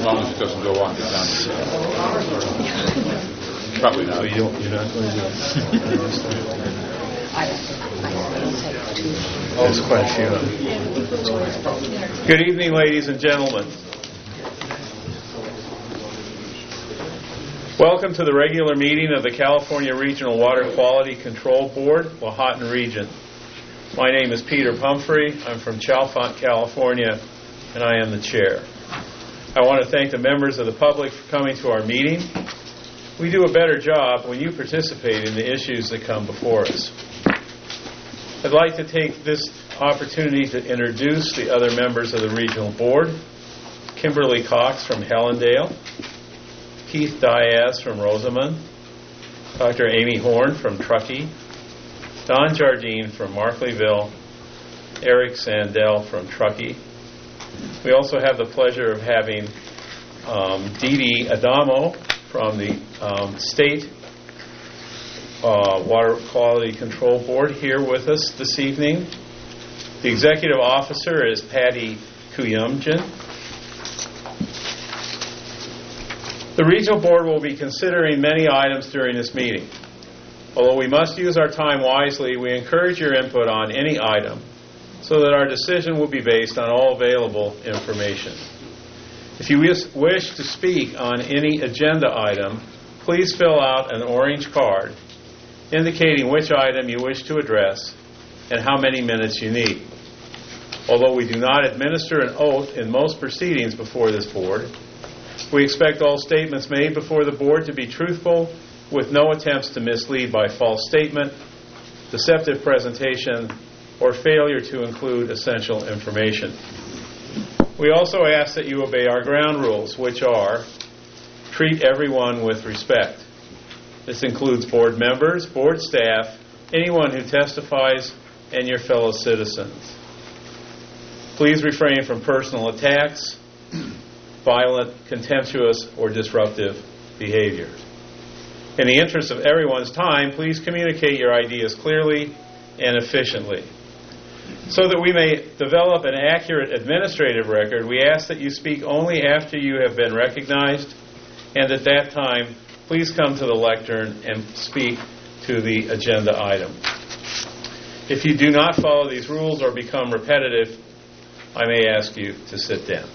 long as it doesn't go on beyond. Probably not. So you're not going to do it? There's quite a few of them. Good evening, ladies and gentlemen. Welcome to the regular meeting of the California Regional Water Quality Control Board, Powhatan Region. My name is Peter Pumphrey. I'm from Chalfont, California, and I am the chair. I want to thank the members of the public for coming to our meeting. We do a better job when you participate in the issues that come before us. I'd like to take this opportunity to introduce the other members of the regional board. Kimberly Cox from Helendale, Keith Diaz from Rosamond, Dr. Amy Horn from Truckee, Don Jardine from Markleyville, Eric Sandell from Truckee. We also have the pleasure of having Dee Dee Adamo from the State Water Quality Control Board here with us this evening. The executive officer is Patty Kuyumjan. The regional board will be considering many items during this meeting. Although we must use our time wisely, we encourage your input on any item so that our decision will be based on all available information. If you wish to speak on any agenda item, please fill out an orange card indicating which item you wish to address and how many minutes you need. Although we do not administer an oath in most proceedings before this board, we expect all statements made before the board to be truthful, with no attempts to mislead by false statement, deceptive presentation, or failure to include essential information. We also ask that you obey our ground rules, which are: treat everyone with respect. This includes board members, board staff, anyone who testifies, and your fellow citizens. Please refrain from personal attacks, violent, contemptuous, or disruptive behavior. In the interest of everyone's time, please communicate your ideas clearly and efficiently. So that we may develop an accurate administrative record, we ask that you speak only after you have been recognized, and at that time, please come to the lectern and speak to the agenda item. If you do not follow these rules or become repetitive, I may ask you to sit down.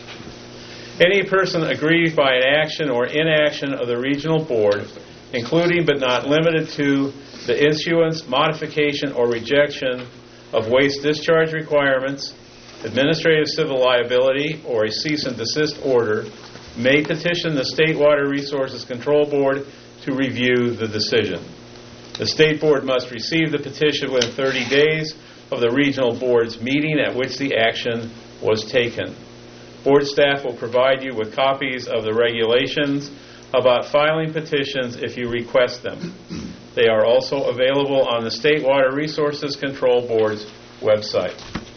Any person aggrieved by an action or inaction of the regional board, including but not limited to the issuance, modification, or rejection of waste discharge requirements, administrative civil liability, or a cease and desist order, may petition the State Water Resources Control Board to review the decision. The State Board must receive the petition within 30 days of the regional board's meeting at which the action was taken. Board staff will provide you with copies of the regulations about filing petitions if you request them. They are also available on the State Water Resources Control Board's website.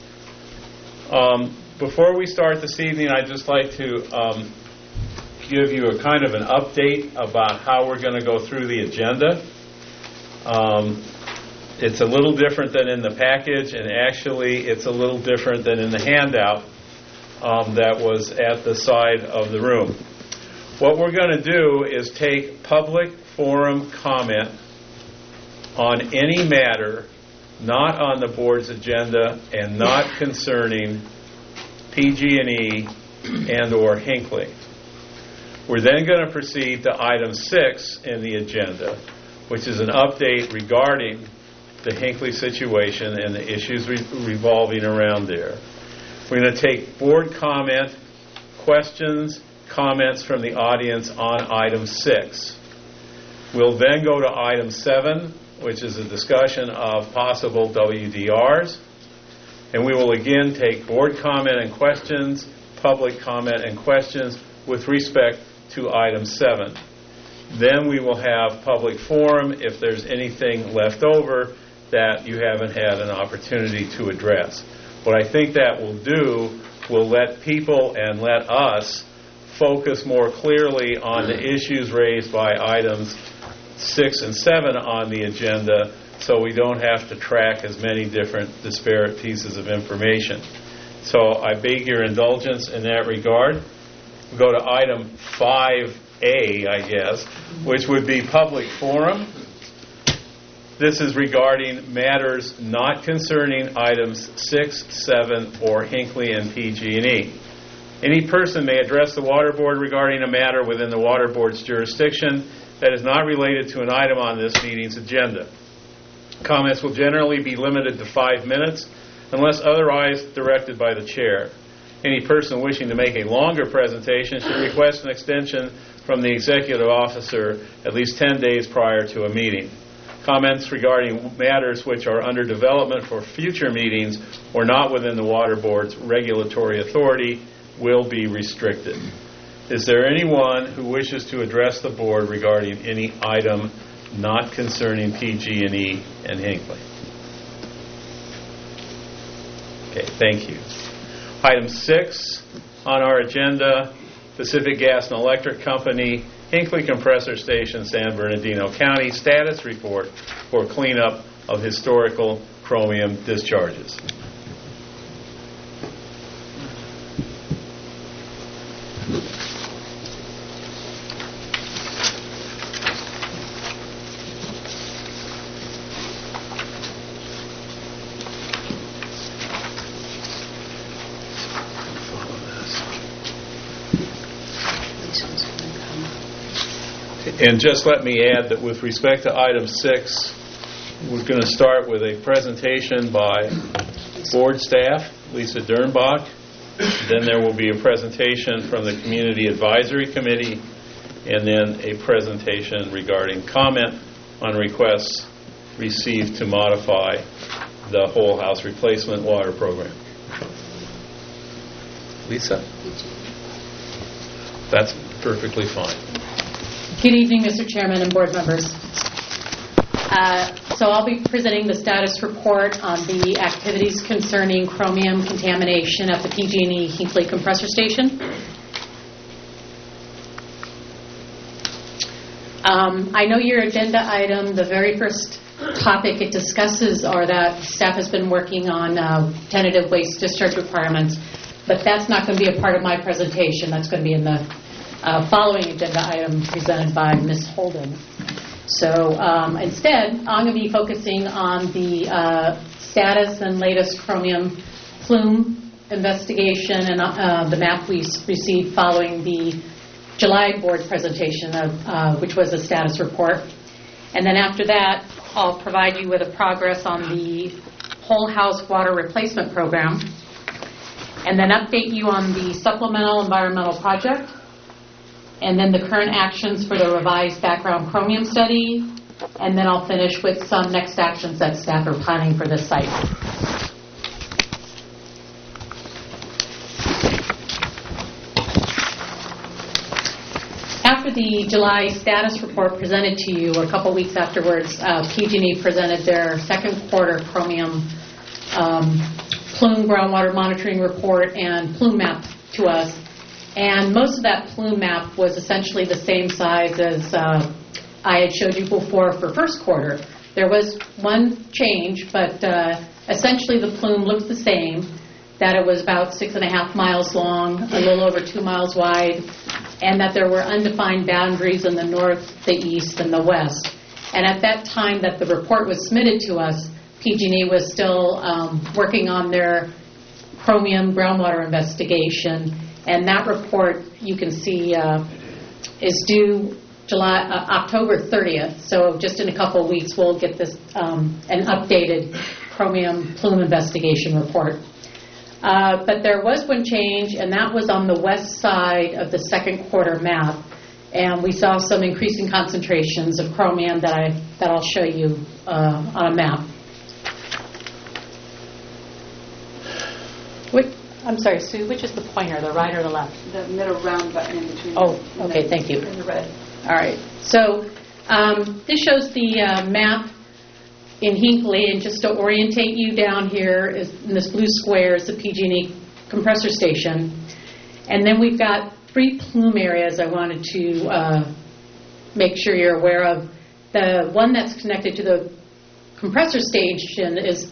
Before we start this evening, I'd just like to give you a kind of an update about how we're going to go through the agenda. It's a little different than in the package, and actually it's a little different than in the handout that was at the side of the room. What we're going to do is take public forum comment on any matter not on the board's agenda and not concerning PG&E and or Hinkley. We're then going to proceed to item 6 in the agenda, which is an update regarding the Hinkley situation and the issues revolving around there. We're going to take board comment, questions, comments from the audience on item 6. We'll then go to item 7, which is a discussion of possible WDRs. And we will again take board comment and questions, public comment and questions with respect to item 7. Then we will have public forum if there's anything left over that you haven't had an opportunity to address. What I think that will do will let people and let us focus more clearly on the issues raised by items 6 and 7 on the agenda, so we don't have to track as many different disparate pieces of information. So I beg your indulgence in that regard. We'll go to item 5A, I guess, which would be public forum. This is regarding matters not concerning items 6, 7, or Hinckley and PG&E. Any person may address the Water Board regarding a matter within the Water Board's jurisdiction that is not related to an item on this meeting's agenda. Comments will generally be limited to 5 minutes unless otherwise directed by the chair. Any person wishing to make a longer presentation should request an extension from the executive officer at least 10 days prior to a meeting. Comments regarding matters which are under development for future meetings or not within the Water Board's regulatory authority will be restricted. Is there anyone who wishes to address the board regarding any item not concerning PG&E and Hinckley? Okay, thank you. Item 6 on our agenda, Pacific Gas and Electric Company, Hinckley Compressor Station, San Bernardino County, status report for cleanup of historical chromium discharges. And just let me add that with respect to item 6, we're going to start with a presentation by board staff, Lisa Dernbach. Then there will be a presentation from the Community Advisory Committee, and then a presentation regarding comment on requests received to modify the whole house replacement water program. Lisa? That's perfectly fine. Good evening, Mr. Chairman and board members. So I'll be presenting the status report on the activities concerning chromium contamination at the PG&E Hinckley Compressor Station. I know your agenda item, the very first topic it discusses are that staff has been working on tentative waste discharge requirements, but that's not going to be a part of my presentation. That's going to be in the following agenda item presented by Ms. Holden. So instead, I'm going to be focusing on the status and latest chromium plume investigation and the map we received following the July board presentation, which was a status report. And then after that, I'll provide you with a progress on the whole house water replacement program, and then update you on the supplemental environmental project, and then the current actions for the revised background chromium study, and then I'll finish with some next actions that staff are planning for this site. After the July status report presented to you, a couple weeks afterwards, PG&E presented their second quarter chromium plume groundwater monitoring report and plume map to us. And most of that plume map was essentially the same size as I had showed you before for first quarter. There was one change, but essentially the plume looked the same, that it was about 6.5 miles long, a little over 2 miles wide, and that there were undefined boundaries in the north, the east, and the west. And at that time that the report was submitted to us, PG&E was still working on their chromium groundwater investigation. And that report, you can see, is due October 30th. So just in a couple of weeks, we'll get this an updated chromium plume investigation report. But there was one change, and that was on the west side of the second quarter map. And we saw some increasing concentrations of chromium that I'll show you on a map. I'm sorry, Sue, which is the pointer, the right or the left? The middle round button in between. Oh, okay, thank you. In the red. All right. So this shows the map in Hinckley, and just to orientate you down here, is in this blue square is the PG&E compressor station. And then we've got 3 plume areas I wanted to make sure you're aware of. The one that's connected to the compressor station is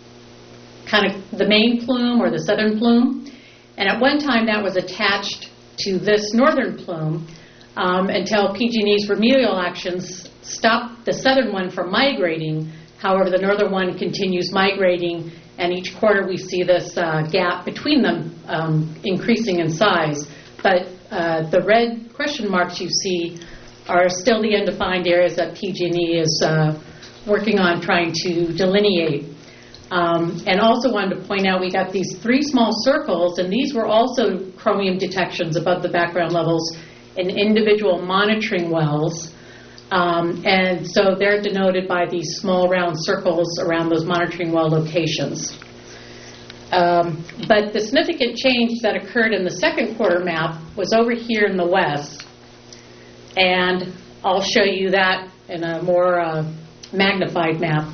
kind of the main plume or the southern plume. And at one time that was attached to this northern plume until PG&E's remedial actions stop the southern one from migrating. However, the northern one continues migrating, and each quarter we see this gap between them increasing in size. But the red question marks you see are still the undefined areas that PG&E is working on trying to delineate. And also wanted to point out we got these 3 small circles, and these were also chromium detections above the background levels in individual monitoring wells. And so they're denoted by these small round circles around those monitoring well locations. But the significant change that occurred in the second quarter map was over here in the west. And I'll show you that in a more magnified map.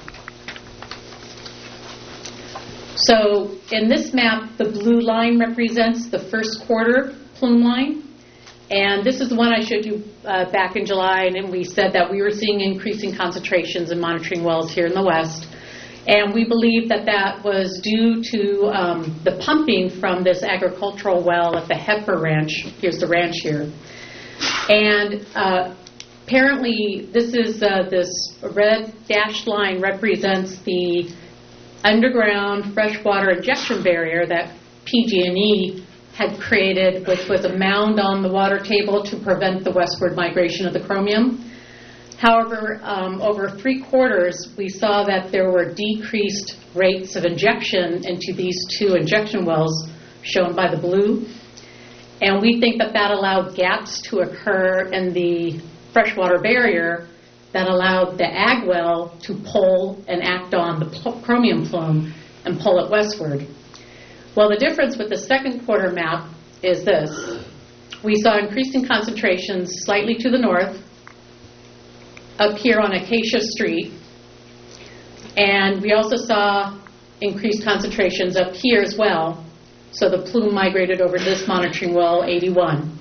So in this map, the blue line represents the first quarter plume line. And this is the one I showed you back in July, and we said that we were seeing increasing concentrations in monitoring wells here in the west. And we believe that that was due to the pumping from this agricultural well at the Heifer Ranch. Here's the ranch here. And apparently this is this red dashed line represents the underground freshwater injection barrier that PG&E had created, which was a mound on the water table to prevent the westward migration of the chromium. However, over 3 quarters, we saw that there were decreased rates of injection into these 2 injection wells shown by the blue. And we think that that allowed gaps to occur in the freshwater barrier that allowed the ag well to pull and act on the chromium plume and pull it westward. Well, the difference with the second quarter map is this. We saw increasing concentrations slightly to the north, up here on Acacia Street, and we also saw increased concentrations up here as well. So the plume migrated over this monitoring well, 81.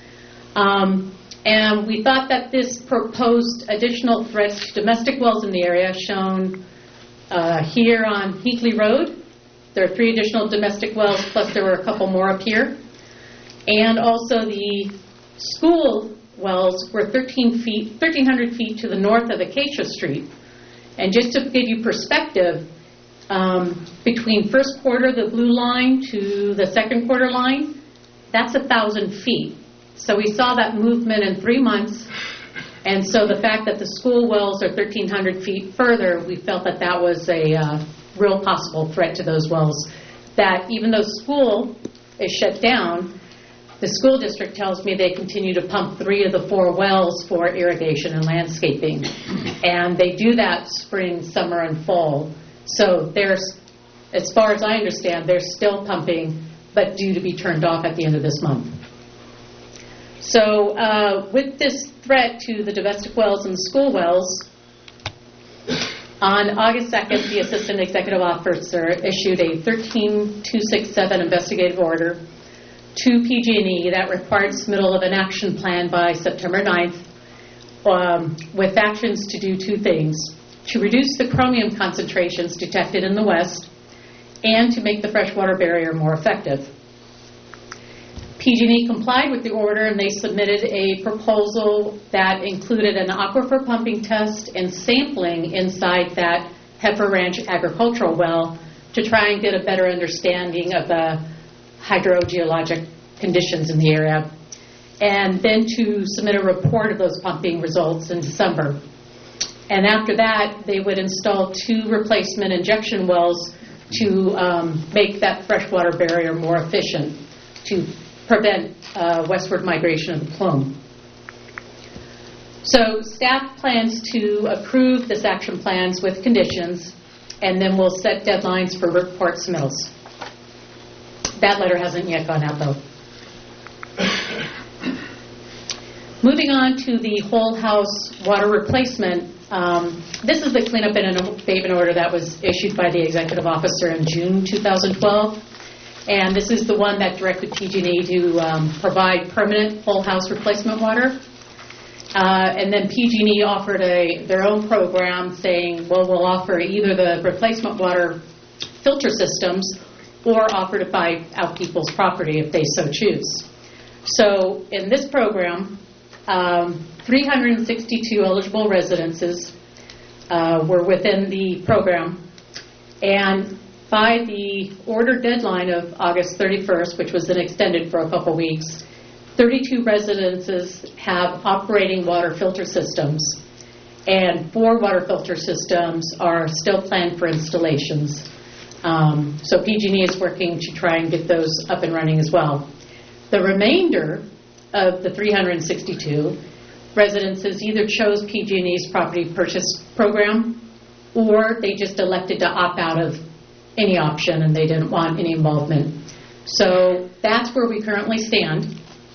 And we thought that this proposed additional threats to domestic wells in the area, shown here on Heatley Road. There are 3 additional domestic wells, plus there were a couple more up here. And also the school wells were 1,300 feet to the north of Acacia Street. And just to give you perspective, between first quarter, the blue line, to the second quarter line, that's 1,000 feet. So we saw that movement in 3 months. And so the fact that the school wells are 1,300 feet further, we felt that that was a real possible threat to those wells. That even though school is shut down, the school district tells me they continue to pump 3 of the 4 wells for irrigation and landscaping. And they do that spring, summer, and fall. So there's, as far as I understand, they're still pumping, but due to be turned off at the end of this month. So with this threat to the domestic wells and school wells, on August 2nd, the Assistant Executive Officer issued a 13267 investigative order to PG&E that required submittal of an action plan by September 9th with actions to do 2 things: to reduce the chromium concentrations detected in the west and to make the freshwater barrier more effective. PG&E complied with the order, and they submitted a proposal that included an aquifer pumping test and sampling inside that Heifer Ranch agricultural well to try and get a better understanding of the hydrogeologic conditions in the area, and then to submit a report of those pumping results in December. And after that, they would install 2 replacement injection wells to make that freshwater barrier more efficient to prevent westward migration of the plume. So staff plans to approve this action plans with conditions, and then we'll set deadlines for report submittals. That letter hasn't yet gone out, though. Moving on to the whole house water replacement, this is the cleanup and abatement order that was issued by the executive officer in June 2012. And this is the one that directed PG&E to provide permanent whole house replacement water. And then PG&E offered their own program saying, well, we'll offer either the replacement water filter systems or offer to buy out people's property if they so choose. So in this program, 362 eligible residences were within the program, and by the order deadline of August 31st, which was then extended for a couple weeks, 32 residences have operating water filter systems, and 4 water filter systems are still planned for installations. So PG&E is working to try and get those up and running as well. The remainder of the 362 residences either chose PG&E's property purchase program, or they just elected to opt out of any option and they didn't want any involvement. So that's where we currently stand.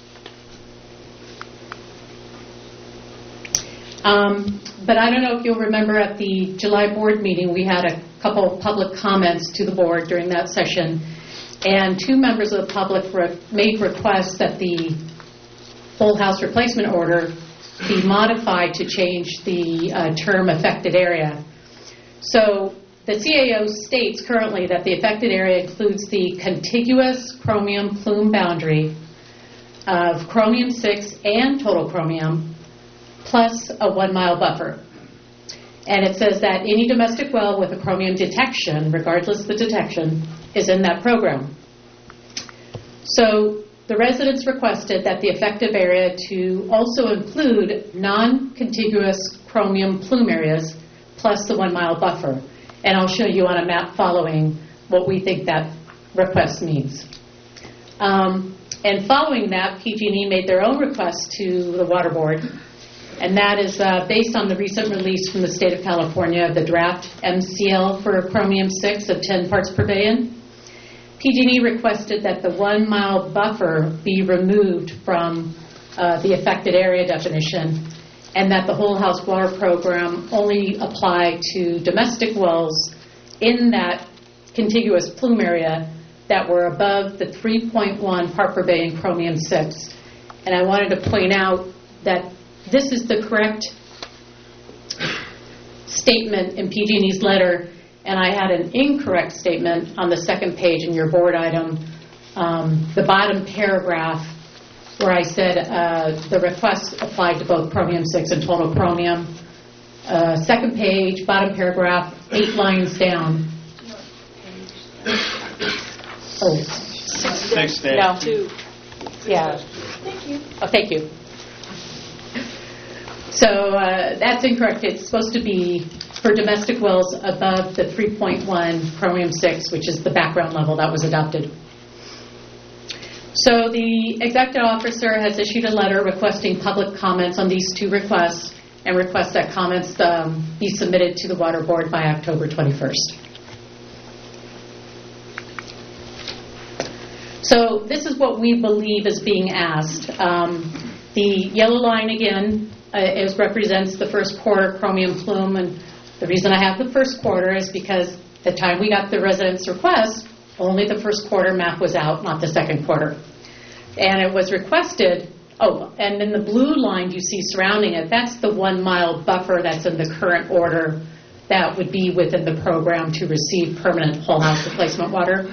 But I don't know if you'll remember at the July board meeting, we had a couple of public comments to the board during that session, and 2 members of the public made requests that the whole house replacement order be modified to change the term affected area. So the CAO states currently that the affected area includes the contiguous chromium plume boundary of chromium-6 and total chromium, plus a 1-mile buffer. And it says that any domestic well with a chromium detection, regardless of the detection, is in that program. So the residents requested that the effective area to also include non-contiguous chromium plume areas plus the 1-mile buffer. And I'll show you on a map following what we think that request means. And following that, PG&E made their own request to the Water Board, and that is based on the recent release from the state of California of the draft MCL for chromium-6 of 10 parts per billion. PG&E requested that the 1-mile buffer be removed from the affected area definition, and that the whole house water program only apply to domestic wells in that contiguous plume area that were above the 3.1 part per billion chromium-6. And I wanted to point out that this is the correct statement in PG&E's letter, and I had an incorrect statement on the second page in your board item, the bottom paragraph, where I said the request applied to both chromium-6 and total chromium. Second page, bottom paragraph, 8 lines down. Oh, 6 days. no. 2. Yeah. Thank you. Oh, thank you. So that's incorrect. It's supposed to be for domestic wells above the 3.1 chromium-6, which is the background level that was adopted. So the executive officer has issued a letter requesting public comments on these 2 requests, and requests that comments be submitted to the Water Board by October 21st. So this is what we believe is being asked. The yellow line again represents the first quarter chromium plume, and the reason I have the first quarter is because the time we got the residents' request, only the first quarter map was out, not the second quarter. And it was requested, and then the blue line you see surrounding it, that's the 1-mile buffer that's in the current order that would be within the program to receive permanent whole house replacement water.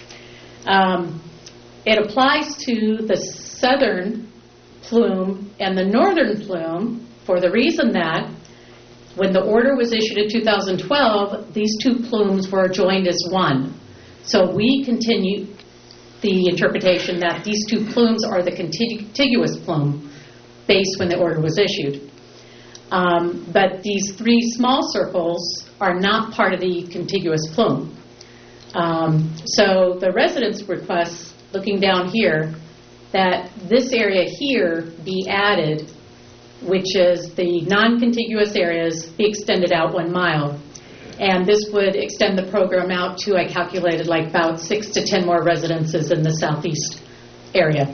It applies to the southern plume and the northern plume for the reason that when the order was issued in 2012, these 2 plumes were joined as one. So we continue the interpretation that these 2 plumes are the contiguous plume based when the order was issued. But these 3 small circles are not part of the contiguous plume. So the residents request, looking down here, that this area here be added, which is the non-contiguous areas be extended out 1 mile. And this would extend the program out to, I calculated, like about 6 to 10 more residences in the southeast area.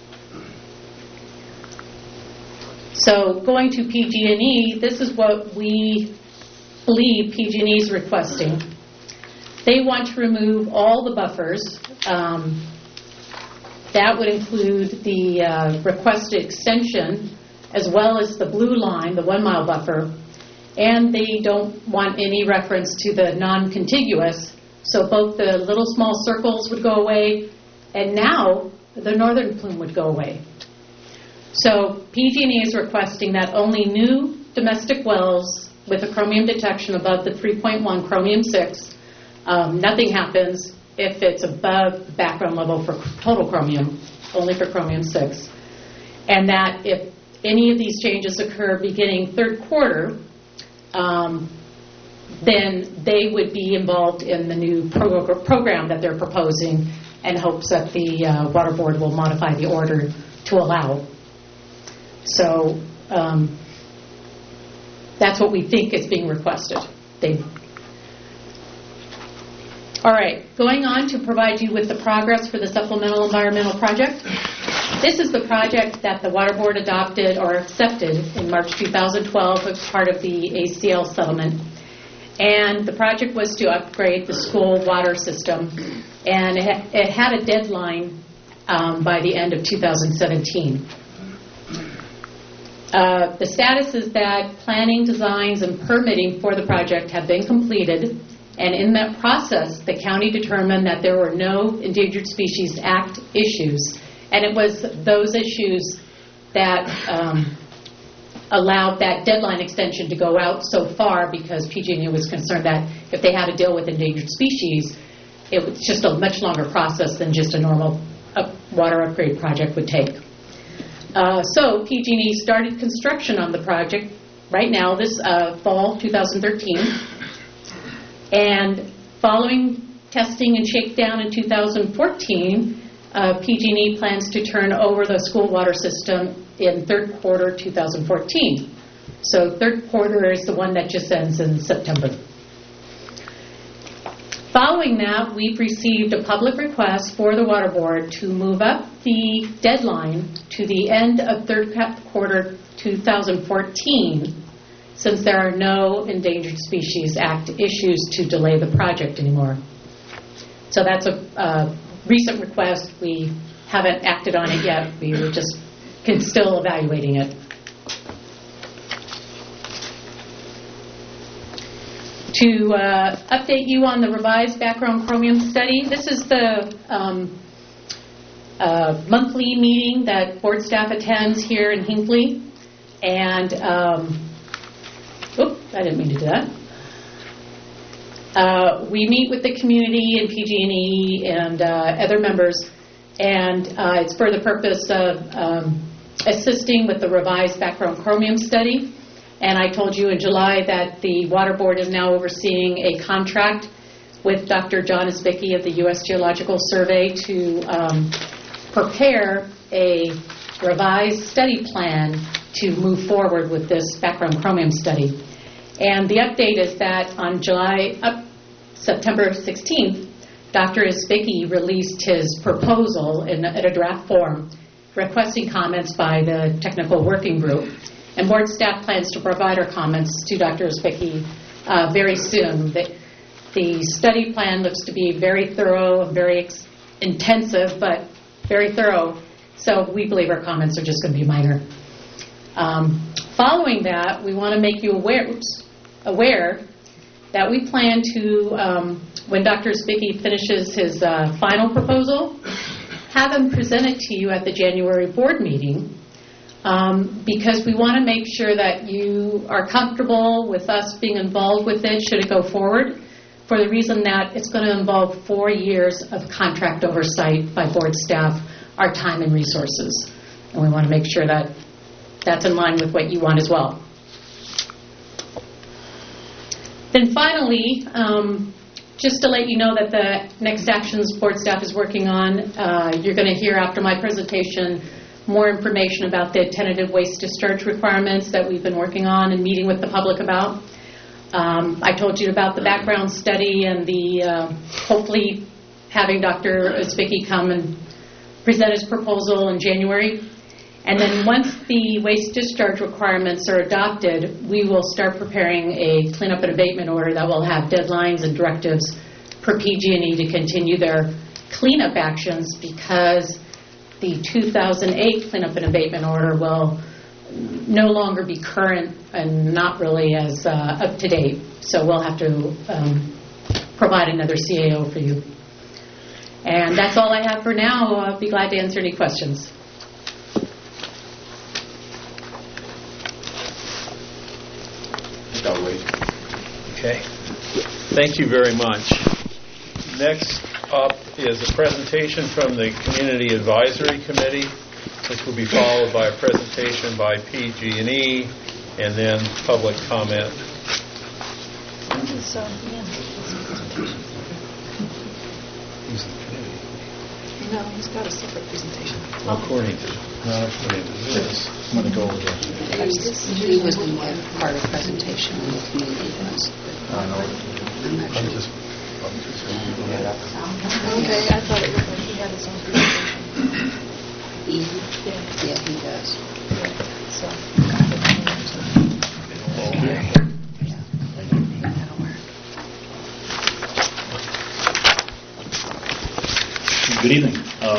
So going to PG&E, this is what we believe PG&E is requesting. They want to remove all the buffers. That would include the requested extension, as well as the blue line, the 1-mile buffer. And they don't want any reference to the non-contiguous. So both the little small circles would go away. And now the northern plume would go away. So PG&E is requesting that only new domestic wells with a chromium detection above the 3.1 chromium-6, nothing happens if it's above the background level for total chromium, only for chromium-6. And that if any of these changes occur beginning third quarter, then they would be involved in the new program that they're proposing, and hopes that the Water Board will modify the order to allow. So that's what we think is being requested. All right, going on to provide you with the progress for the supplemental environmental project. This is the project that the Water Board adopted or accepted in March 2012 as part of the ACL settlement. And the project was to upgrade the school water system, and it had a deadline by the end of 2017. The status is that planning, designs, and permitting for the project have been completed, and in that process, the county determined that there were no Endangered Species Act issues, and it was those issues that allowed that deadline extension to go out so far, because PG&E was concerned that if they had to deal with endangered species, it was just a much longer process than just a normal water upgrade project would take. So PG&E started construction on the project right now, this fall 2013. And following testing and shakedown in 2014, PG&E plans to turn over the school water system in third quarter 2014. So third quarter is the one that just ends in September. Following that, we've received a public request for the Water Board to move up the deadline to the end of third quarter 2014, since there are no Endangered Species Act issues to delay the project anymore. So that's a recent request. We haven't acted on it yet. We were just still evaluating it. To update you on the revised background chromium study, this is the monthly meeting that board staff attends here in Hinckley. And, I didn't mean to do that. We meet with the community and PG&E and other members, and it's for the purpose of assisting with the revised background chromium study. And I told you in July that the Water Board is now overseeing a contract with Dr. John Isbicki of the U.S. Geological Survey to prepare a revised study plan to move forward with this background chromium study. And the update is that on September 16th, Dr. Isbicki released his proposal in a draft form requesting comments by the technical working group. And board staff plans to provide our comments to Dr. Isbicki very soon. The study plan looks to be very thorough, very intensive, but very thorough. So we believe our comments are just going to be minor. Following that, we want to make you aware that we plan to, when Dr. Isbicki finishes his final proposal, have him present it to you at the January board meeting. Because we want to make sure that you are comfortable with us being involved with it should it go forward, for the reason that it's going to involve 4 years of contract oversight by board staff, our time and resources. And we want to make sure that that's in line with what you want as well. Then finally, just to let you know that the next actions board staff is working on, you're going to hear after my presentation more information about the tentative waste discharge requirements that we've been working on and meeting with the public about. I told you about the background study and the hopefully having Dr. Isbicki come and present his proposal in January. And then once the waste discharge requirements are adopted, we will start preparing a cleanup and abatement order that will have deadlines and directives for PG&E to continue their cleanup actions, because the 2008 cleanup and abatement order will no longer be current and not really as up to date. So we'll have to provide another CAO for you. And that's all I have for now. I'll be glad to answer any questions. I'll wait. Okay. Thank you very much. Next up is a presentation from the Community Advisory Committee, which will be followed by a presentation by PG&E and then public comment. No, he's got a separate presentation. According to this, I'm going to go with this. He was the one part of the presentation and the community was. I know. I'm not I'm sure. just going to that. Okay, I thought it looked like he had his own presentation. Yeah, he does. So, That'll work. Good evening.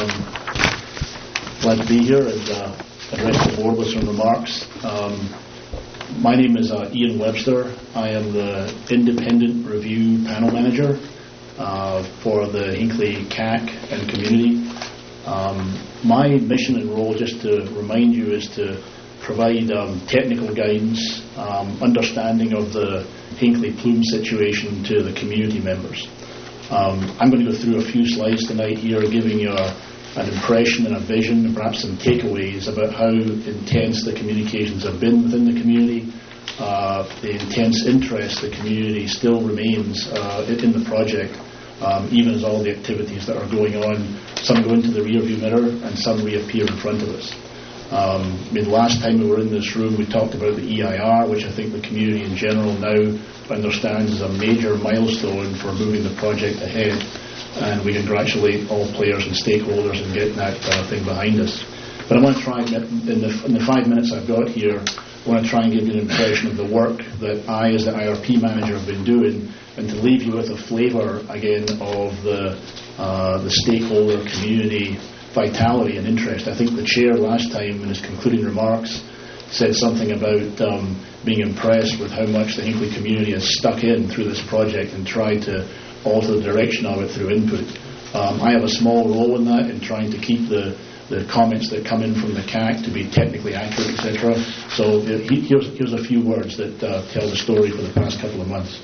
Glad to be here and address the board with some remarks. My name is Ian Webster. I am the Independent Review Panel Manager for the Hinckley CAC and community. My mission and role, just to remind you, is to provide technical guidance, understanding of the Hinckley plume situation to the community members. I'm going to go through a few slides tonight here, giving you an impression and a vision and perhaps some takeaways about how intense the communications have been within the community, the intense interest the community still remains in the project, even as all the activities that are going on, some go into the rearview mirror and some reappear in front of us. The last time we were in this room, we talked about the EIR, which I think the community in general now understands as a major milestone for moving the project ahead, and we congratulate all players and stakeholders in getting that thing behind us. But I want to try, in the 5 minutes I've got here, I want to try and give you an impression of the work that I, as the IRP manager, have been doing, and to leave you with a flavour again of the stakeholder community vitality and interest. I think the chair last time in his concluding remarks said something about being impressed with how much the Hinckley community has stuck in through this project and tried to alter the direction of it through input. I have a small role in that, in trying to keep the comments that come in from the CAC to be technically accurate, etc. So here's a few words that tell the story for the past couple of months.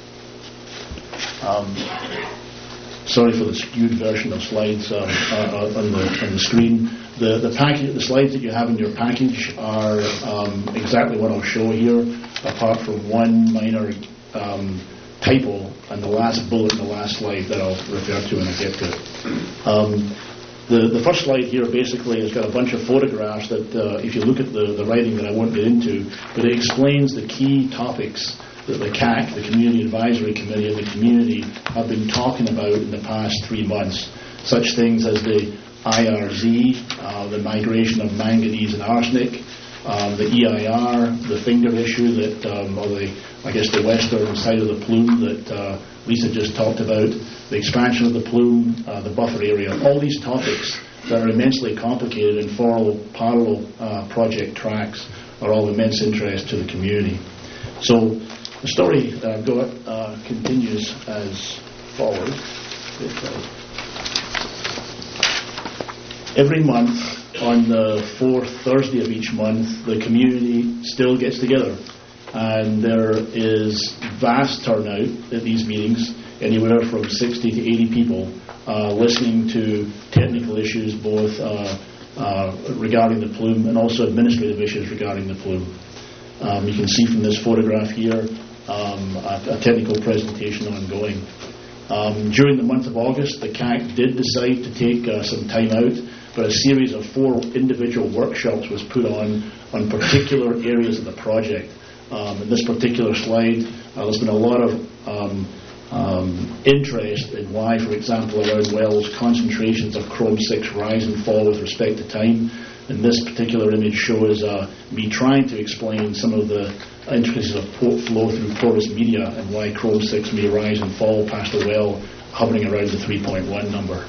Sorry for the skewed version of slides on the screen. The slides that you have in your package are exactly what I'll show here, apart from one minor typo and the last bullet in the last slide that I'll refer to when I get to it. The first slide here basically has got a bunch of photographs that, if you look at the writing that I won't get into, but it explains the key topics that the CAC, the Community Advisory Committee, and the community have been talking about in the past 3 months. Such things as the IRZ, the migration of manganese and arsenic, the EIR, the finger issue that, or the western side of the plume that Lisa just talked about, the expansion of the plume, the buffer area, all these topics that are immensely complicated and parallel project tracks are all of immense interest to the community. So the story that I've got continues as follows. Every month, on the 4th Thursday of each month, the community still gets together, and there is vast turnout at these meetings, anywhere from 60 to 80 people listening to technical issues both regarding the plume and also administrative issues regarding the plume. You can see from this photograph here a technical presentation ongoing. During the month of August, the CAC did decide to take some time out, but a series of 4 individual workshops was put on particular areas of the project. In this particular slide, there's been a lot of interest in why, for example, around wells, concentrations of chrome-6 rise and fall with respect to time. And this particular image shows me trying to explain some of the intricacies of flow through porous media and why chrome-6 may rise and fall past a well hovering around the 3.1 number.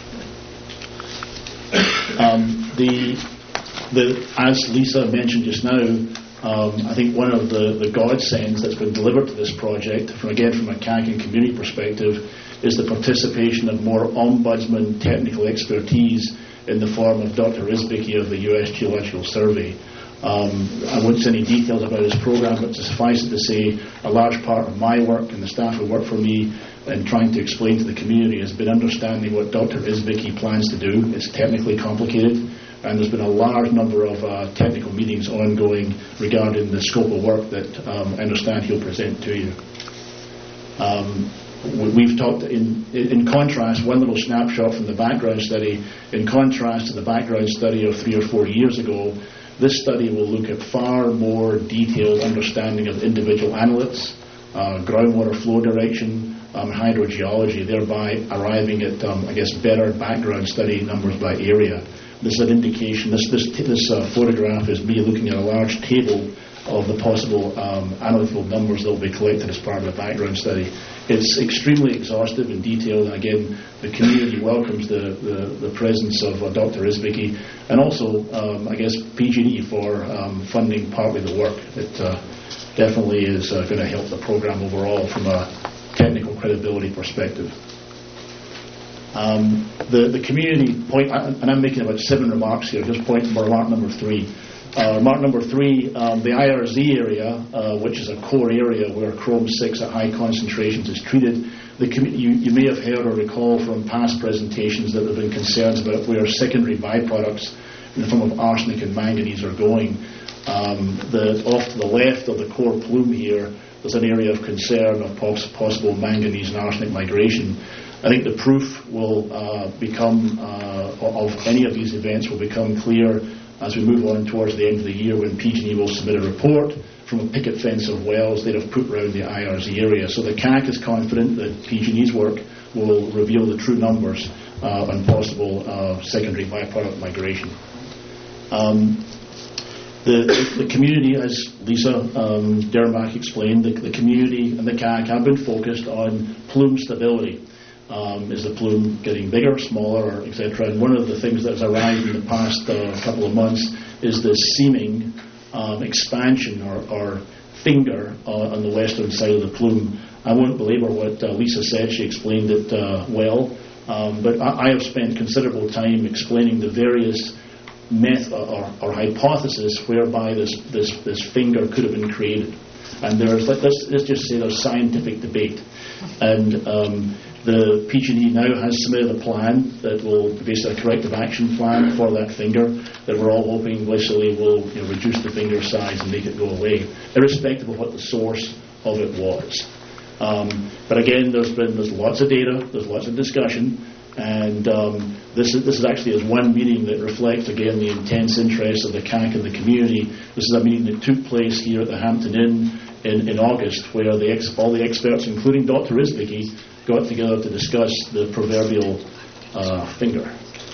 As Lisa mentioned just now, I think one of the godsends that's been delivered to this project, from a CAC and community perspective, is the participation of more ombudsman technical expertise in the form of Dr. Isbicki of the U.S. Geological Survey. I won't say any details about his program, but suffice it to say, a large part of my work and the staff who work for me in trying to explain to the community has been understanding what Dr. Isbicki plans to do. It's technically complicated, and there's been a large number of technical meetings ongoing regarding the scope of work that I understand he'll present to you. We've talked, in contrast, one little snapshot from the background study, in contrast to the background study of 3 or 4 years ago, this study will look at far more detailed understanding of individual analytes, groundwater flow direction, hydrogeology, thereby arriving at, better background study numbers by area. This is an indication, this photograph is me looking at a large table of the possible analytical numbers that will be collected as part of the background study. It's extremely exhaustive and detailed, and again, the community welcomes the presence of Dr. Isbicki, and also, PG&E for funding partly the work. It definitely is going to help the program overall from a technical credibility perspective. The community point, and I'm making about 7 remarks here, just remark number 3. Remark number 3, the IRZ area, which is a core area where Chrome-6 at high concentrations is treated. You may have heard or recall from past presentations that there have been concerns about where secondary byproducts in the form of arsenic and manganese are going. Off to the left of the core plume here, there's an area of concern of possible manganese and arsenic migration. I think the proof will become, of any of these events will become clear as we move on towards the end of the year when PG&E will submit a report from a picket fence of wells they'd have put around the IRZ area. So the CAC is confident that PG&E's work will reveal the true numbers on possible secondary byproduct migration. The community, as Lisa Derenbach explained, the community and the CAC have been focused on plume stability. Is the plume getting bigger, smaller, etc.? And one of the things that's arrived in the past couple of months is this seeming expansion or finger on the western side of the plume. I won't belabor what Lisa said. She explained it well. But I have spent considerable time explaining the various or hypothesis whereby this finger could have been created. And let's just say there's scientific debate. And the PG&E now has submitted a plan that will basically a corrective action plan for that finger that we're all hoping blissfully will reduce the finger size and make it go away, irrespective of what the source of it was. But again, there's lots of data, there's lots of discussion, and this is actually is one meeting that reflects again the intense interest of the CAC and the community. This is a meeting that took place here at the Hampton Inn in August, where all the experts, including Dr. Isbicki, got together to discuss the proverbial finger.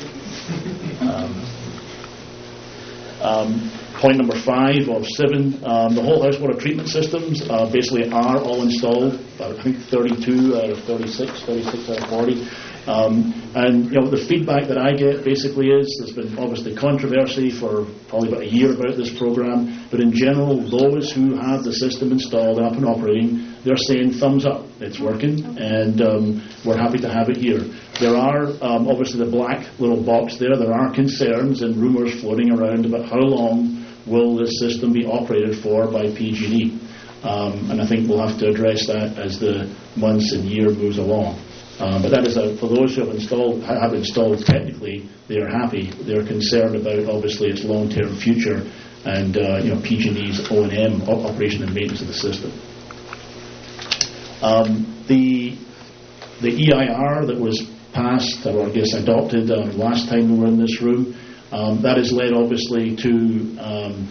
Point number 5 of 7, the whole house water treatment systems basically are all installed. I think 32 out of 36 out of 40. And the feedback that I get basically is there's been obviously controversy for probably about a year about this program, but in general, those who have the system installed up and operating, they're saying thumbs up, it's working, and we're happy to have it here. There are obviously the black little box there are concerns and rumors floating around about how long will this system be operated for by PG&E, and I think we'll have to address that as the months and year moves along. But that is for those who have installed technically, they are happy. They're concerned about obviously its long-term future and PG&E's O&M, operation and maintenance of the system. The EIR that was passed, or I guess adopted last time we were in this room, that has led obviously to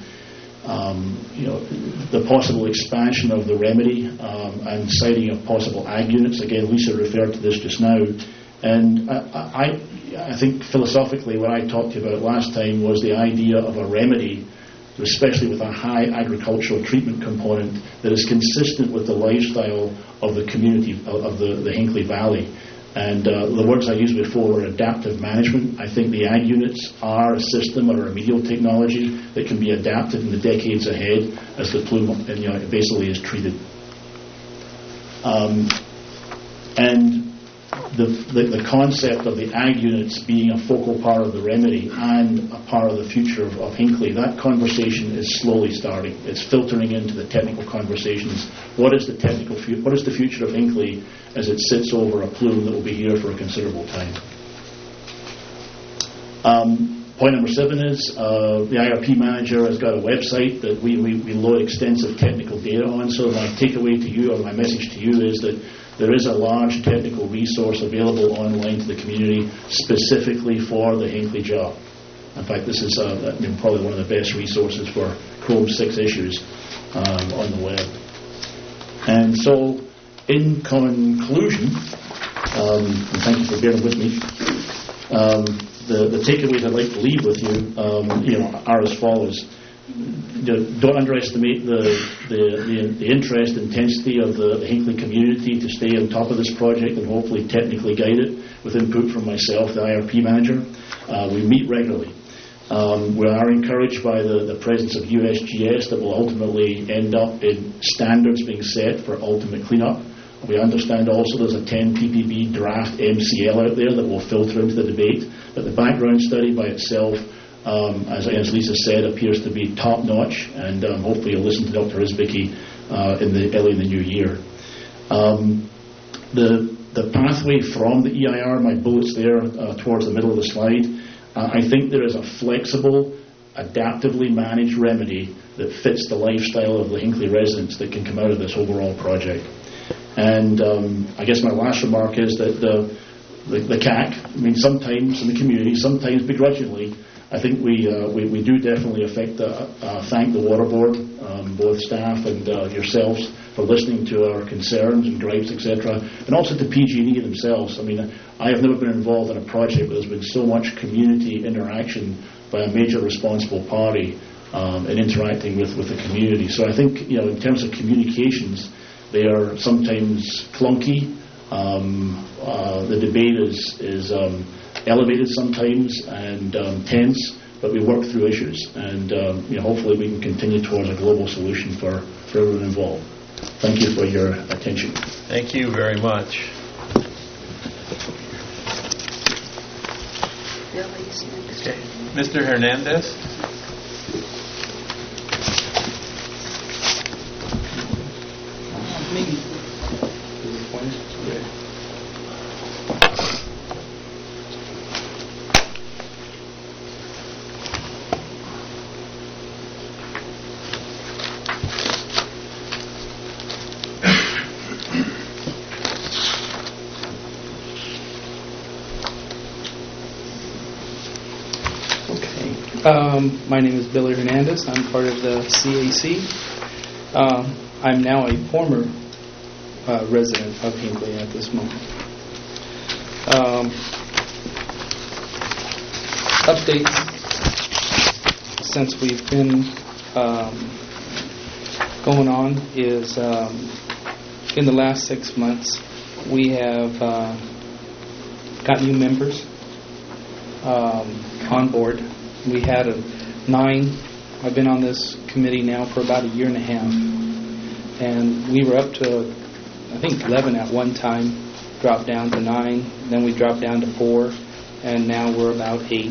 the possible expansion of the remedy and siting of possible ag units. Again, Lisa referred to this just now. And I think philosophically what I talked to you about last time was the idea of a remedy, especially with a high agricultural treatment component that is consistent with the lifestyle of the community of the Hinckley Valley. And the words I used before were adaptive management. I think the ag units are a system or a remedial technology that can be adapted in the decades ahead as the plume basically is treated. And the concept of the ag units being a focal part of the remedy and a part of the future of Hinckley, that conversation is slowly starting. It's filtering into the technical conversations. What is the what is the future of Hinckley as it sits over a plume that will be here for a considerable time? Point number 7 is the IRP manager has got a website that we load extensive technical data on. So my takeaway to you, or my message to you, is that there is a large technical resource available online to the community specifically for the Hinckley job. In fact, this is probably one of the best resources for Chrome 6 issues on the web. And so, in conclusion, and thank you for bearing with me, the takeaways I'd like to leave with you, are as follows. Don't underestimate the interest, intensity of the Hinckley community to stay on top of this project and hopefully technically guide it with input from myself, the IRP manager. We meet regularly. We are encouraged by the presence of USGS that will ultimately end up in standards being set for ultimate cleanup. We understand also there's a 10 ppb draft MCL out there that will filter into the debate, but the background study by itself, as Lisa said, appears to be top-notch, and hopefully you'll listen to Dr. Isbicki early in the new year. The pathway from the EIR, my bullet's there towards the middle of the slide. I think there is a flexible, adaptively managed remedy that fits the lifestyle of the Hinckley residents that can come out of this overall project. And I guess my last remark is that the CAC, sometimes in the community, sometimes begrudgingly, I think we do definitely thank the Water Board, both staff and yourselves, for listening to our concerns and gripes, etc., and also to PG&E themselves. I have never been involved in a project where there's been so much community interaction by a major responsible party in interacting with the community. So I think, in terms of communications, they are sometimes clunky. The debate is elevated sometimes and tense, but we work through issues, and hopefully we can continue towards a global solution for everyone involved. Thank you for your attention. Thank you very much. Okay. Mr. Hernandez? My name is Billy Hernandez. I'm part of the CAC. I'm now a former resident of Hinckley at this moment. Updates since we've been going on is in the last 6 months we have got new members on board. We had 9. I've been on this committee now for about a year and a half, and we were up to, I think, 11 at one time, dropped down to 9, then we dropped down to 4, and now we're about 8.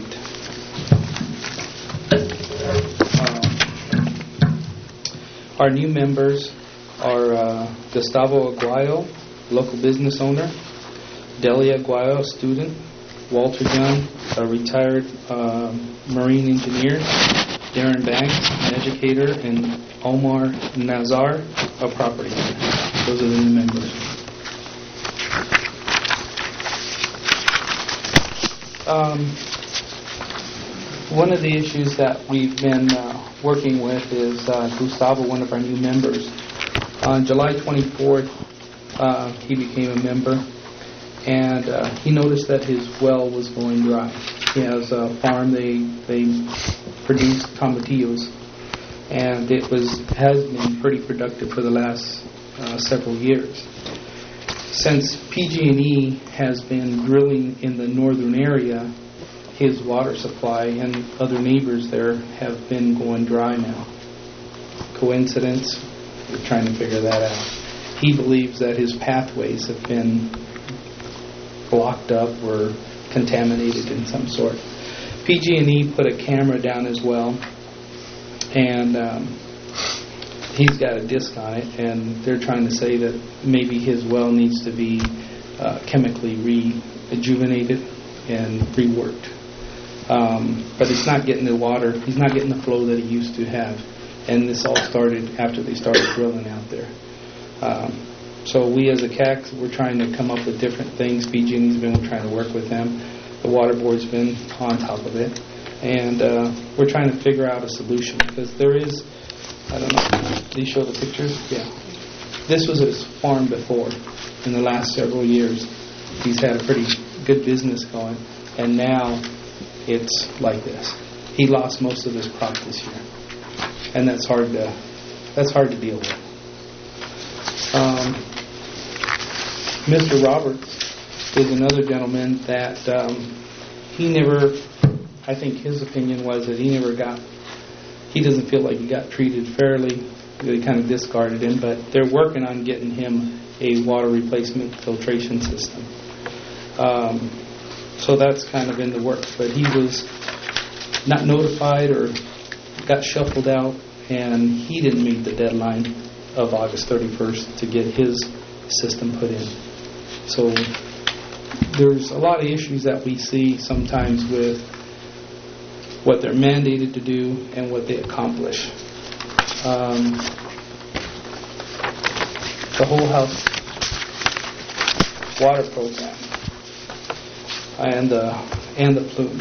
Our new members are Gustavo Aguayo, local business owner, Delia Aguayo, student, Walter Young, a retired marine engineer, Darren Banks, an educator, and Omar Nazar, a property owner. Those are the new members. One of the issues that we've been working with is Gustavo, one of our new members. On July 24th, he became a member. And he noticed that his well was going dry. He has a farm. They produce tomatillos, and it has been pretty productive for the last several years. Since PG&E has been drilling in the northern area, his water supply and other neighbors there have been going dry now. Coincidence? We're trying to figure that out. He believes that his pathways have been blocked up or contaminated in some sort. PG&E put a camera down as well, and he's got a disc on it, and they're trying to say that maybe his well needs to be chemically rejuvenated and reworked. But it's not getting the water, he's not getting the flow that he used to have. And this all started after they started drilling out there. So we as a CAC, we're trying to come up with different things. PG&E's been trying to work with them. The water board's been on top of it. And we're trying to figure out a solution, because there is, I don't know, do you show the pictures? Yeah. This was his farm before. In the last several years, he's had a pretty good business going, and now it's like this. He lost most of his crop this year, and that's hard to deal with. Mr. Roberts is another gentleman that he never, I think his opinion was that he doesn't feel like he got treated fairly. They kind of discarded him, but they're working on getting him a water replacement filtration system. So that's kind of in the works, but he was not notified or got shuffled out, and he didn't meet the deadline of August 31st to get his system put in. So there's a lot of issues that we see sometimes with what they're mandated to do and what they accomplish. The whole house water program and the plume.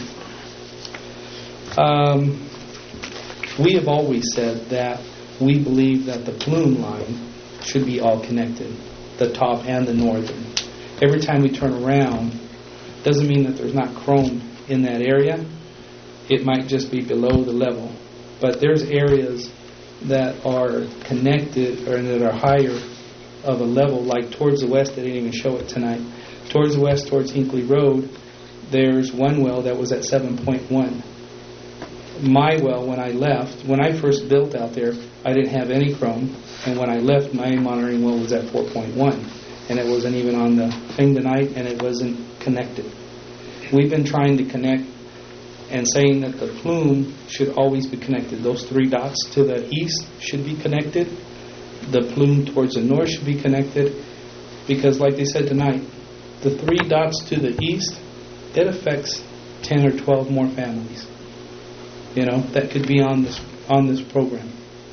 We have always said that we believe that the plume line should be all connected, the top and the northern. Every time we turn around, doesn't mean that there's not chrome in that area. It might just be below the level. But there's areas that are connected or that are higher of a level, like towards the west. They didn't even show it tonight. Towards the west, towards Hinkley Road, there's one well that was at 7.1. My well, when I first built out there, I didn't have any chrome, and when I left, my monitoring well was at 4.1, and it wasn't even on the thing tonight, and it wasn't connected. We've been trying to connect and saying that the plume should always be connected. Those three dots to the east should be connected. The plume towards the north should be connected, because like they said tonight, the three dots to the east, it affects 10 or 12 more families, that could be on this program.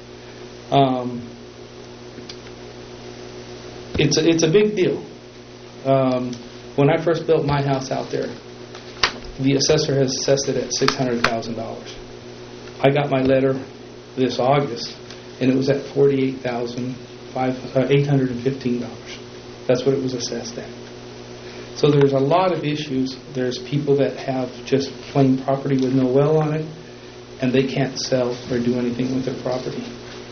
It's a big deal. When I first built my house out there, the assessor has assessed it at $600,000. I got my letter this August, and it was at $48,815. That's what it was assessed at. So there's a lot of issues. There's people that have just plain property with no well on it, and they can't sell or do anything with their property.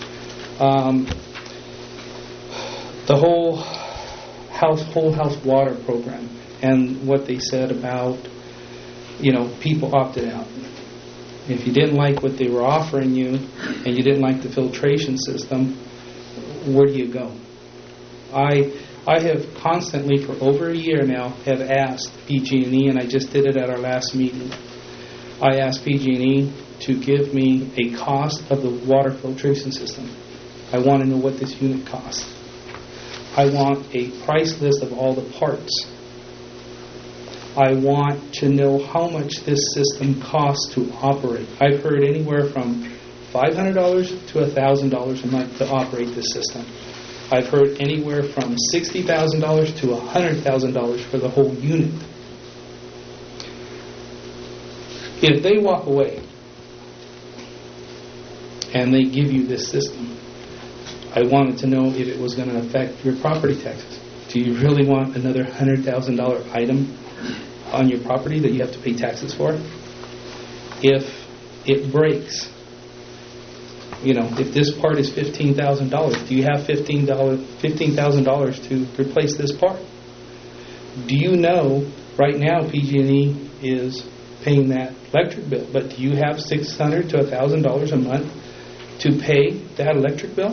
The whole house water program, and what they said about, people opted out. If you didn't like what they were offering you, and you didn't like the filtration system, where do you go? I have constantly, for over a year now, have asked PG&E, and I just did it at our last meeting. I asked PG&E to give me a cost of the water filtration system. I want to know what this unit costs. I want a price list of all the parts. I want to know how much this system costs to operate. I've heard anywhere from $500 to $1,000 a month to operate this system. I've heard anywhere from $60,000 to $100,000 for the whole unit. If they walk away and they give you this system, I wanted to know if it was going to affect your property taxes. Do you really want another $100,000 item on your property that you have to pay taxes for? If it breaks, if this part is $15,000, do you have $15,000 to replace this part? Do you know right now PG&E is paying that electric bill, but do you have $600 to $1,000 a month to pay that electric bill?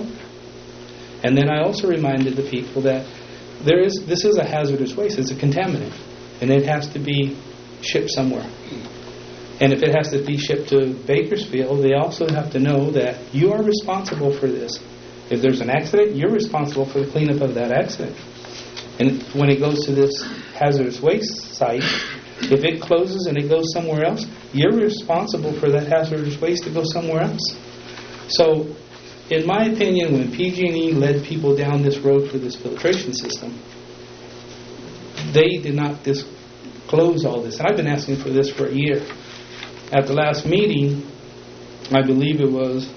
And then I also reminded the people that this is a hazardous waste. It's a contaminant. and it has to be shipped somewhere. And if it has to be shipped to Bakersfield, they also have to know that you are responsible for this. If there's an accident, you're responsible for the cleanup of that accident. And when it goes to this hazardous waste site, if it closes and it goes somewhere else, you're responsible for that hazardous waste to go somewhere else. So, in my opinion, when PG&E led people down this road for this filtration system, they did not disclose all this. And I've been asking for this for a year. At the last meeting, I believe it was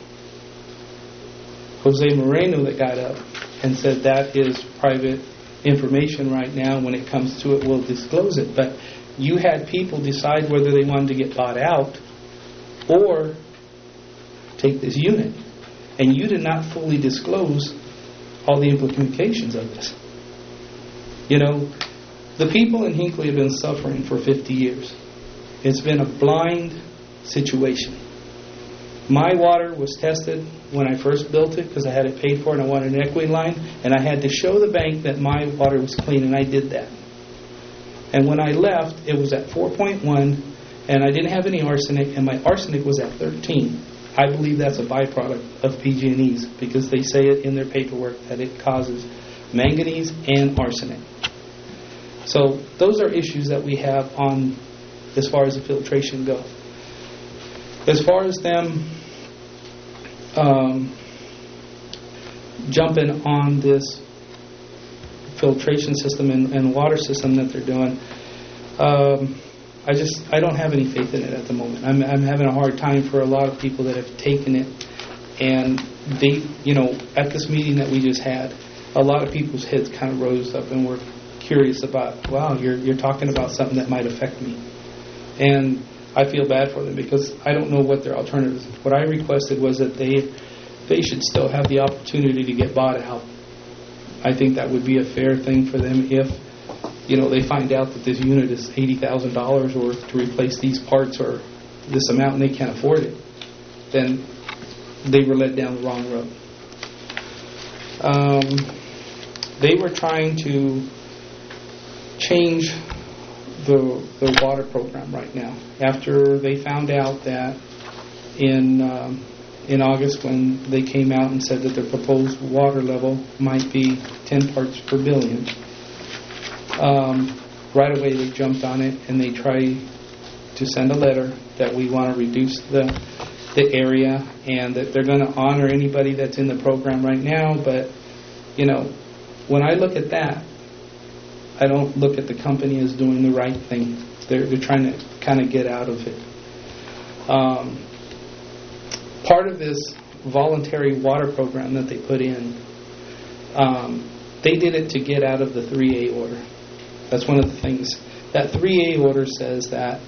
Jose Moreno that got up and said that is private information right now. When it comes to it, we'll disclose it. But you had people decide whether they wanted to get bought out or take this unit. And you did not fully disclose all the implications of this. You know, the people in Hinckley have been suffering for 50 years. It's been a blind situation. My water was tested when I first built it because I had it paid for and I wanted an equity line, and I had to show the bank that my water was clean, and I did that. And when I left, it was at 4.1, and I didn't have any arsenic, and my arsenic was at 13. I believe that's a byproduct of PG&E's because they say it in their paperwork that it causes manganese and arsenic. So those are issues that we have on as far as the filtration go. As far as them jumping on this filtration system and water system that they're doing, I don't have any faith in it at the moment. I'm having a hard time for a lot of people that have taken it, and they, you know, at this meeting that we just had, a lot of people's heads kind of rose up and were curious about, wow, you're talking about something that might affect me. And I feel bad for them because I don't know what their alternatives. What I requested was that they should still have the opportunity to get bought out. I think that would be a fair thing for them if, you know, they find out that this unit is $80,000 or to replace these parts or this amount and they can't afford it. Then they were led down the wrong road. They were trying to change the water program right now. After they found out that in August when they came out and said that their proposed water level might be 10 parts per billion, right away they jumped on it and they tried to send a letter that we want to reduce the area and that they're going to honor anybody that's in the program right now. But, you know, when I look at that, I don't look at the company as doing the right thing. They're trying to kind of get out of it. Part of this voluntary water program that they put in, they did it to get out of the 3A order. That's one of the things. That 3A order says that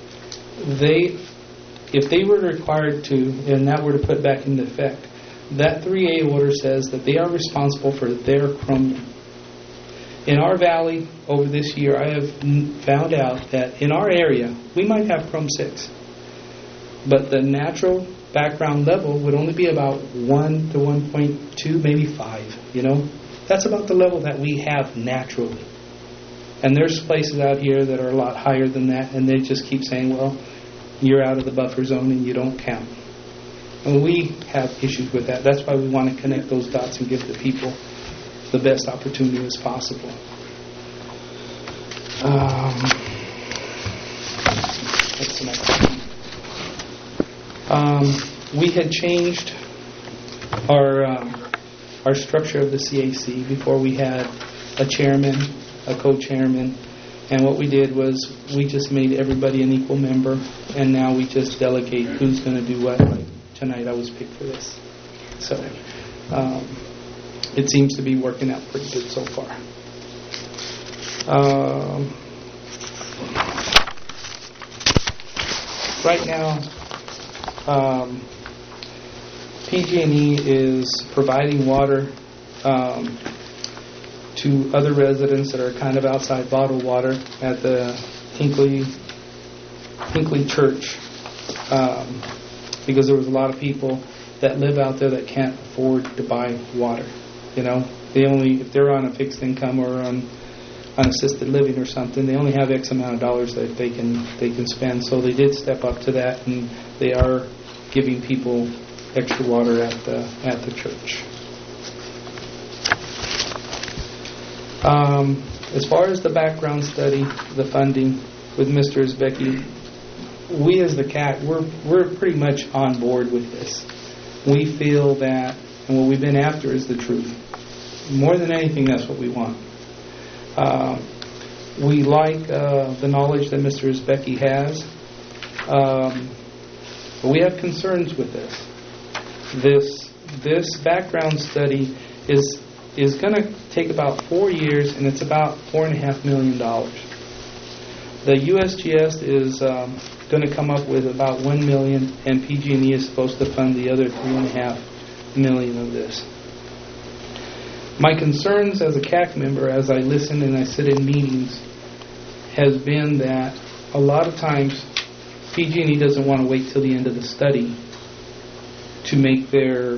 if they were required to, and that were to put back into effect, that 3A order says that they are responsible for their chromium. In our valley, over this year, I have found out that in our area, we might have Chrome 6. But the natural background level would only be about 1 to 1.2, maybe 5, you know? That's about the level that we have naturally. And there's places out here that are a lot higher than that, and they just keep saying, well, you're out of the buffer zone and you don't count. And we have issues with that. That's why we want to connect those dots and give the people the best opportunity as possible. What's the next one? We had changed our structure of the CAC. Before we had a chairman, a co-chairman, and what we did was we just made everybody an equal member, and now we just delegate who's going to do what. Like tonight I was picked for this. So it seems to be working out pretty good so far. Right now, PG&E is providing water to other residents that are kind of outside bottled water at the Hinckley Church, because there was a lot of people that live out there that can't afford to buy water. You know, if they're on a fixed income or on assisted living or something. They only have X amount of dollars that they can spend. So they did step up to that, and they are giving people extra water at the church. As far as the background study, the funding with Mr. Isbecki, we as the CAC, we're pretty much on board with this. We feel that, and what we've been after is the truth. More than anything, that's what we want. We like the knowledge that Mr. Isbecki has, but we have concerns with this. This background study is going to take about 4 years, and it's about $4.5 million. The USGS is going to come up with about $1 million, and PG&E is supposed to fund the other $3.5 million of this. My concerns as a CAC member, as I listen and I sit in meetings, has been that a lot of times PG&E doesn't want to wait till the end of the study to make their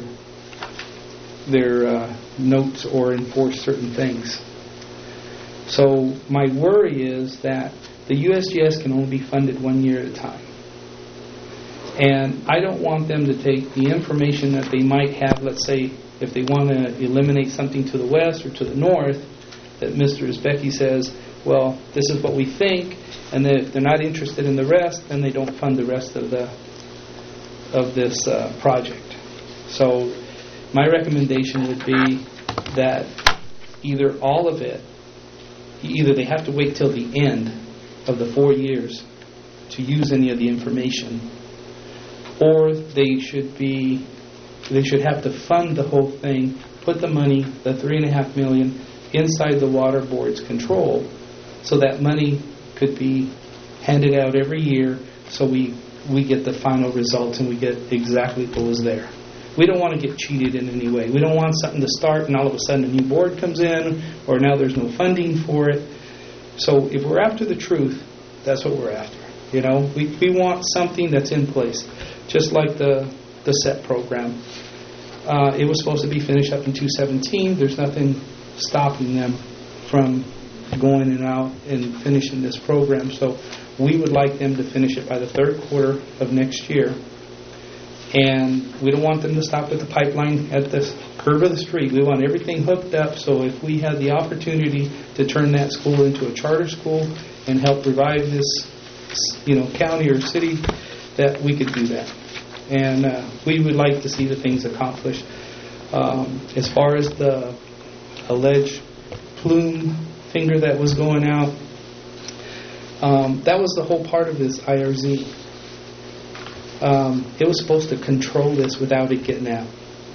notes or enforce certain things. So my worry is that the USGS can only be funded 1 year at a time. And I don't want them to take the information that they might have, let's say, if they want to eliminate something to the west or to the north, that Mr. Isbecki says, well, this is what we think, and then if they're not interested in the rest, then they don't fund the rest of this project. So my recommendation would be that either all of it, either they have to wait till the end of the 4 years to use any of the information, or they should have to fund the whole thing, put the money, the $3.5 million, inside the water board's control, so that money could be handed out every year, so we get the final results and we get exactly what was there. We don't want to get cheated in any way. We don't want something to start and all of a sudden a new board comes in, or now there's no funding for it. So if we're after the truth, that's what we're after. You know, we want something that's in place, just like the SET program. It was supposed to be finished up in 2017. There's nothing stopping them from going and out and finishing this program. So we would like them to finish it by the third quarter of next year. And we don't want them to stop at the pipeline at the curve of the street. We want everything hooked up, so if we had the opportunity to turn that school into a charter school and help revive this, county or city, that we could do that. And we would like to see the things accomplished. As far as the alleged plume finger that was going out, that was the whole part of this IRZ. It was supposed to control this without it getting out.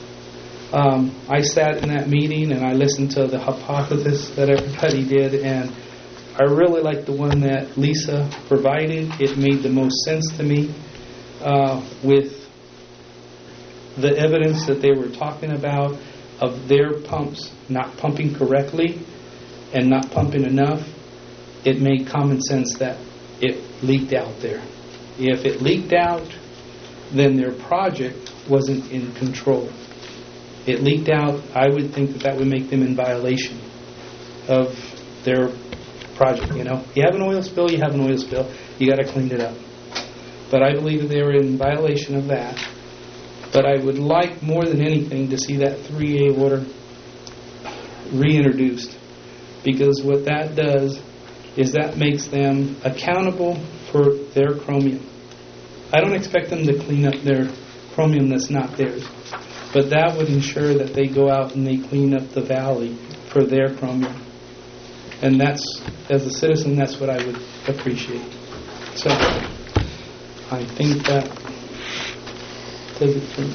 I sat in that meeting and I listened to the hypothesis that everybody did, and I really liked the one that Lisa provided. It made the most sense to me with the evidence that they were talking about of their pumps not pumping correctly and not pumping enough. It made common sense that it leaked out there. If it leaked out, then their project wasn't in control. It leaked out. I would think that would make them in violation of their project. You have an oil spill, you have an oil spill. You got to clean it up. But I believe that they were in violation of that. But I would like more than anything to see that 3A order reintroduced, because what that does is that makes them accountable for their chromium. I don't expect them to clean up their chromium that's not theirs, but that would ensure that they go out and they clean up the valley for their chromium. And that's, as a citizen, that's what I would appreciate. So I think that does it for me.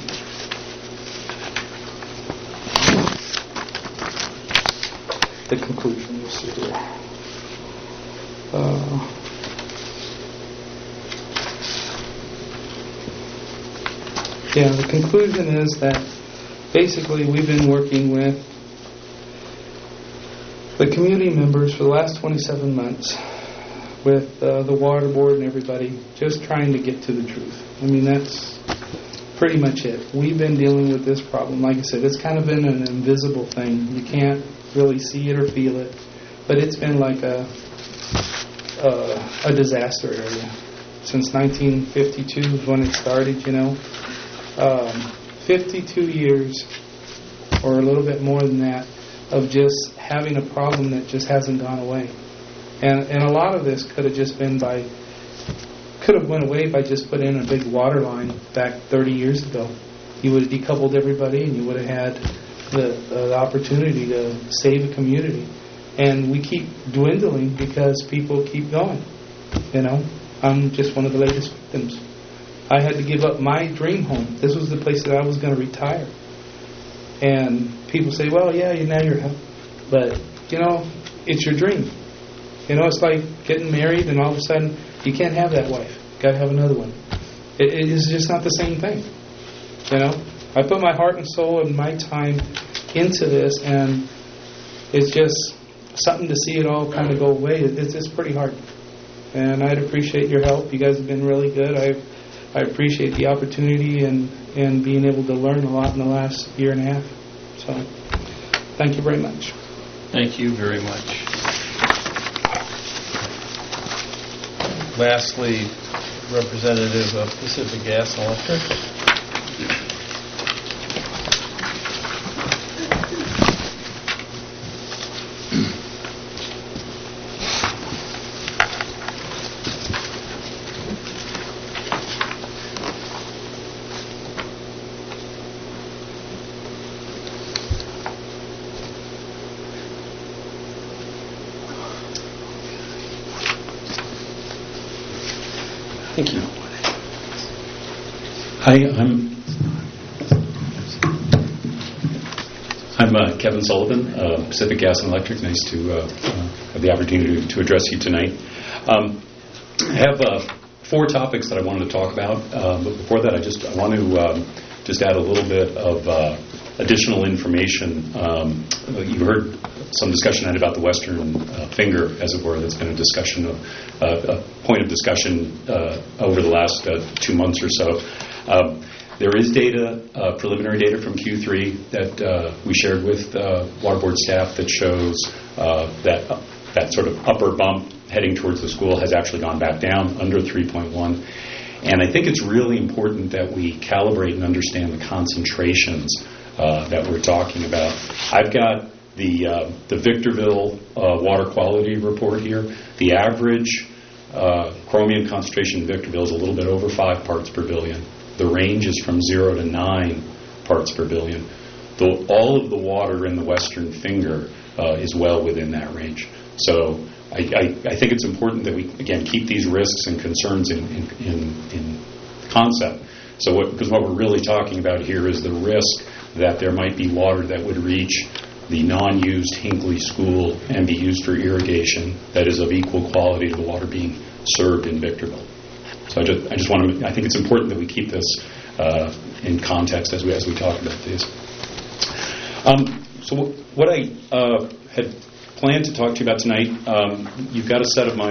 The conclusion, we'll see here. The conclusion is that basically we've been working with the community members for the last 27 months with the water board and everybody, just trying to get to the truth. I mean, that's pretty much it. We've been dealing with this problem. Like I said, it's kind of been an invisible thing. You can't really see it or feel it, but it's been like a disaster area since 1952 is when it started. 52 years or a little bit more than that of just having a problem that just hasn't gone away. And a lot of this could have went away by just putting in a big water line back 30 years ago. You would have decoupled everybody and you would have had the opportunity to save a community. And we keep dwindling because people keep going. I'm just one of the latest victims. I had to give up my dream home. This was the place that I was going to retire. And people say, well, yeah, now you're helped. But, it's your dream. It's like getting married and all of a sudden you can't have that wife. Got to have another one. It is just not the same thing. I put my heart and soul and my time into this, and it's just something to see it all kind of go away. It's pretty hard. And I'd appreciate your help. You guys have been really good. I appreciate the opportunity and being able to learn a lot in the last year and a half. So, thank you very much. Thank you very much. Lastly, representative of Pacific Gas and Electric. Thank you. Hi, I'm Kevin Sullivan, Pacific Gas and Electric. Nice to have the opportunity to address you tonight. I have 4 topics that I wanted to talk about, but before that, I want to just add a little bit of additional information. You've heard some discussion about the Western Finger, as it were. That's been a discussion of a point of discussion over the last 2 months or so. There is data, preliminary data from Q3 that we shared with Water Board staff that shows that sort of upper bump heading towards the school has actually gone back down under 3.1. And I think it's really important that we calibrate and understand the concentrations that we're talking about. I've got the Victorville water quality report here. The average chromium concentration in Victorville is a little bit over 5 parts per billion. The range is from 0 to 9 parts per billion. All of the water in the Western Finger is well within that range. So I think it's important that we, again, keep these risks and concerns in concept. Because what we're really talking about here is the risk that there might be water that would reach the non-used Hinckley School and be used for irrigation that is of equal quality to the water being served in Victorville. So I just want to. I think it's important that we keep this in context as we talk about these. So what I had planned to talk to you about tonight, you've got a set of my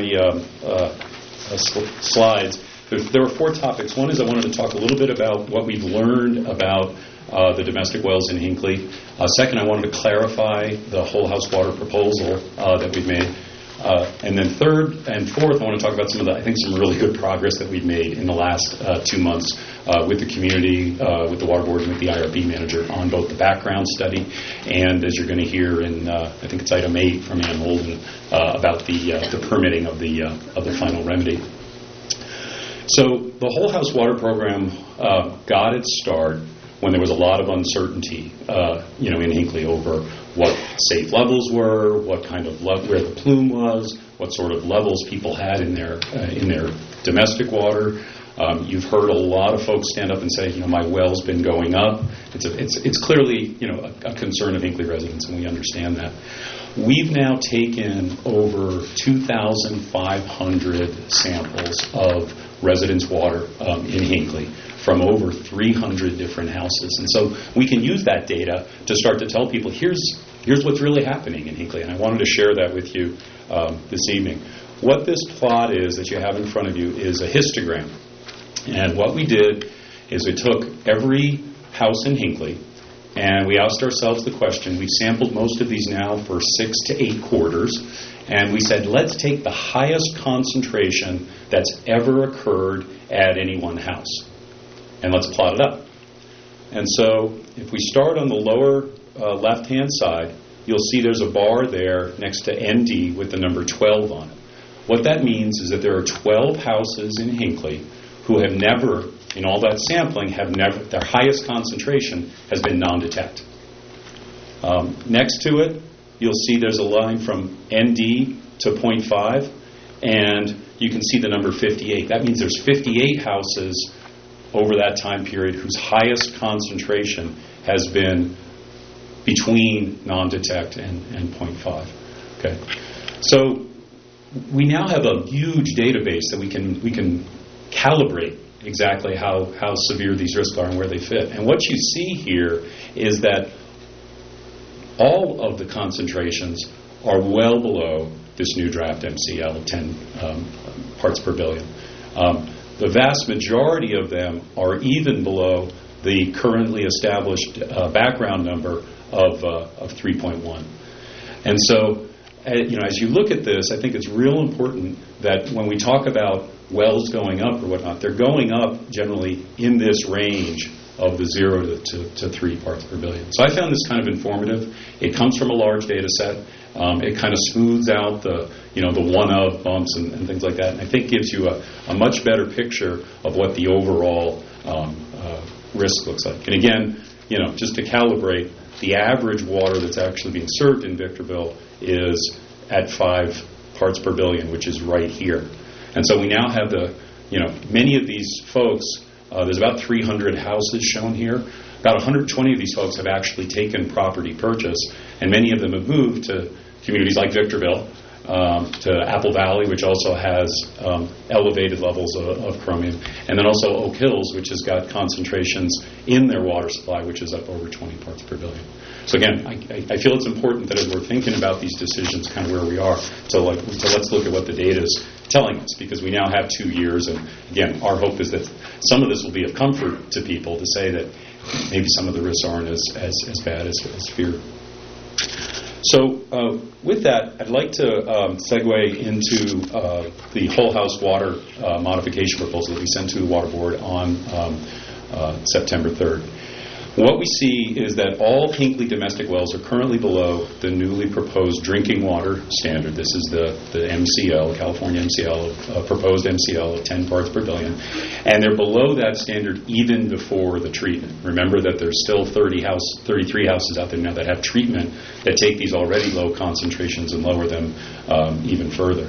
slides. There are 4 topics. One is I wanted to talk a little bit about what we've learned about the domestic wells in Hinckley. Second, I wanted to clarify the whole house water proposal that we've made. And then third and fourth, I want to talk about some really good progress that we've made in the last 2 months with the community, with the Water Board, and with the IRB manager on both the background study and, as you're going to hear in, I think it's item 8 from Ann Holden, about the permitting of the final remedy. So the whole house water program got its start when there was a lot of uncertainty, in Hinckley over what safe levels were, what kind of where the plume was, what sort of levels people had in their domestic water. You've heard a lot of folks stand up and say, my well's been going up. It's clearly a concern of Hinckley residents, and we understand that. We've now taken over 2,500 samples of residents' water in Hinckley from over 300 different houses. And so we can use that data to start to tell people, here's what's really happening in Hinckley. And I wanted to share that with you this evening. What this plot is that you have in front of you is a histogram. And what we did is we took every house in Hinckley and we asked ourselves the question. We've sampled most of these now for 6 to 8 quarters, and we said, let's take the highest concentration that's ever occurred at any one house, and let's plot it up. And so if we start on the lower left-hand side, you'll see there's a bar there next to ND with the number 12 on it. What that means is that there are 12 houses in Hinckley who have never, in all that sampling, their highest concentration has been non-detect. Next to it, you'll see there's a line from ND to 0.5, and you can see the number 58. That means there's 58 houses over that time period whose highest concentration has been between non-detect and 0.5. Okay, so we now have a huge database that we can calibrate exactly how severe these risks are and where they fit. And what you see here is that all of the concentrations are well below this new draft MCL of 10 parts per billion. The vast majority of them are even below the currently established background number of 3.1. And so, as you look at this, I think it's real important that when we talk about wells going up or whatnot, they're going up generally in this range of the 0 to 3 parts per billion. So I found this kind of informative. It comes from a large data set. It kind of smooths out the one-of bumps and things like that, and I think gives you a much better picture of what the overall risk looks like. And again, just to calibrate, the average water that's actually being served in Victorville is at 5 parts per billion, which is right here. And so we now have many of these folks, there's about 300 houses shown here. About 120 of these folks have actually taken property purchase, and many of them have moved to communities like Victorville, to Apple Valley, which also has elevated levels of chromium, and then also Oak Hills, which has got concentrations in their water supply, which is up over 20 parts per billion. So again, I feel it's important that as we're thinking about these decisions, kind of where we are, so let's look at what the data is telling us, because we now have 2 years, and again, our hope is that some of this will be of comfort to people to say that maybe some of the risks aren't as bad as feared. So with that, I'd like to segue into the whole house water modification proposal that we sent to the Water Board on September 3rd. What we see is that all Hinckley domestic wells are currently below the newly proposed drinking water standard. This is the MCL, California MCL, proposed MCL of 10 parts per billion. And they're below that standard even before the treatment. Remember that there's still 33 houses out there now that have treatment that take these already low concentrations and lower them even further.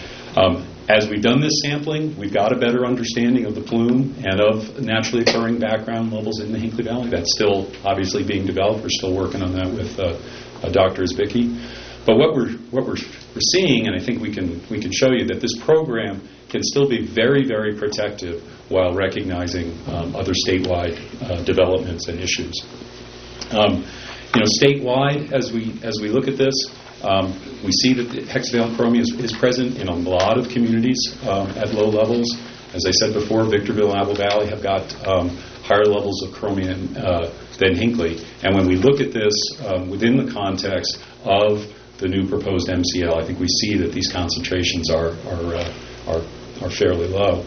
As we've done this sampling, we've got a better understanding of the plume and of naturally occurring background levels in the Hinckley Valley. That's still obviously being developed. We're still working on that with Dr. Zbicki. But what we're seeing, and I think we can show you that this program can still be very, very protective while recognizing other statewide developments and issues. Statewide, as we look at this, we see that the hexavalent chromium is present in a lot of communities at low levels. As I said before, Victorville and Apple Valley have got higher levels of chromium than Hinckley. And when we look at this within the context of the new proposed MCL, I think we see that these concentrations are fairly low.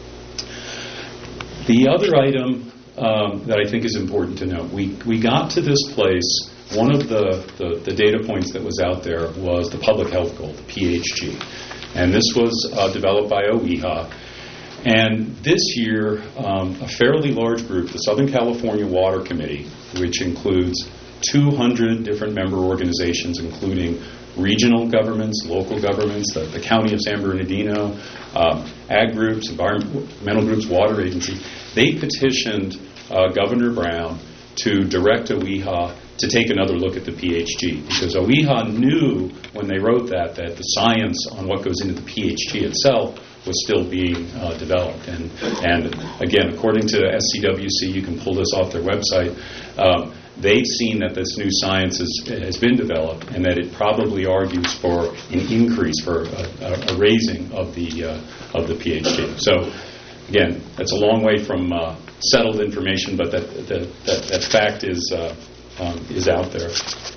The other item that I think is important to note, we got to this place. One of the data points that was out there was the public health goal, the PHG. And this was developed by OEHA. And this year, a fairly large group, the Southern California Water Committee, which includes 200 different member organizations, including regional governments, local governments, the county of San Bernardino, ag groups, environmental groups, water agency, they petitioned Governor Brown to direct OEHA to take another look at the PHG, because OEHA knew when they wrote that the science on what goes into the PHG itself was still being developed. And again, according to SCWC, you can pull this off their website, they've seen that this new science has been developed and that it probably argues for an increase, for a raising of the PHG. So again, that's a long way from settled information, but that fact is is out there.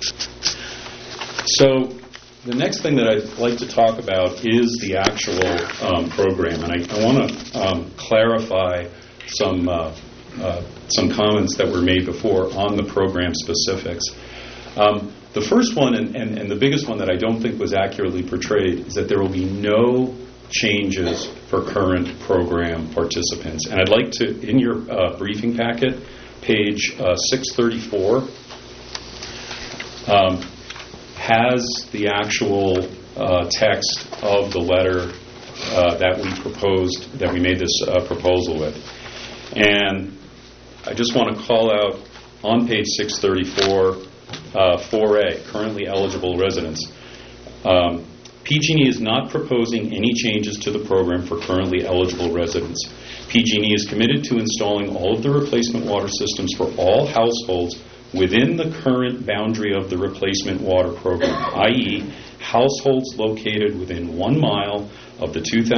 So the next thing that I'd like to talk about is the actual program, and I want to clarify some comments that were made before on the program specifics. The first one, and the biggest one that I don't think was accurately portrayed, is that there will be no changes for current program participants. And I'd like to, in your briefing packet, page 634, has the actual text of the letter that we made this proposal with. And I just want to call out on page 634, 4A, currently eligible residents. PG&E is not proposing any changes to the program for currently eligible residents. PG&E is committed to installing all of the replacement water systems for all households within the current boundary of the replacement water program, i.e., households located within 1 mile of the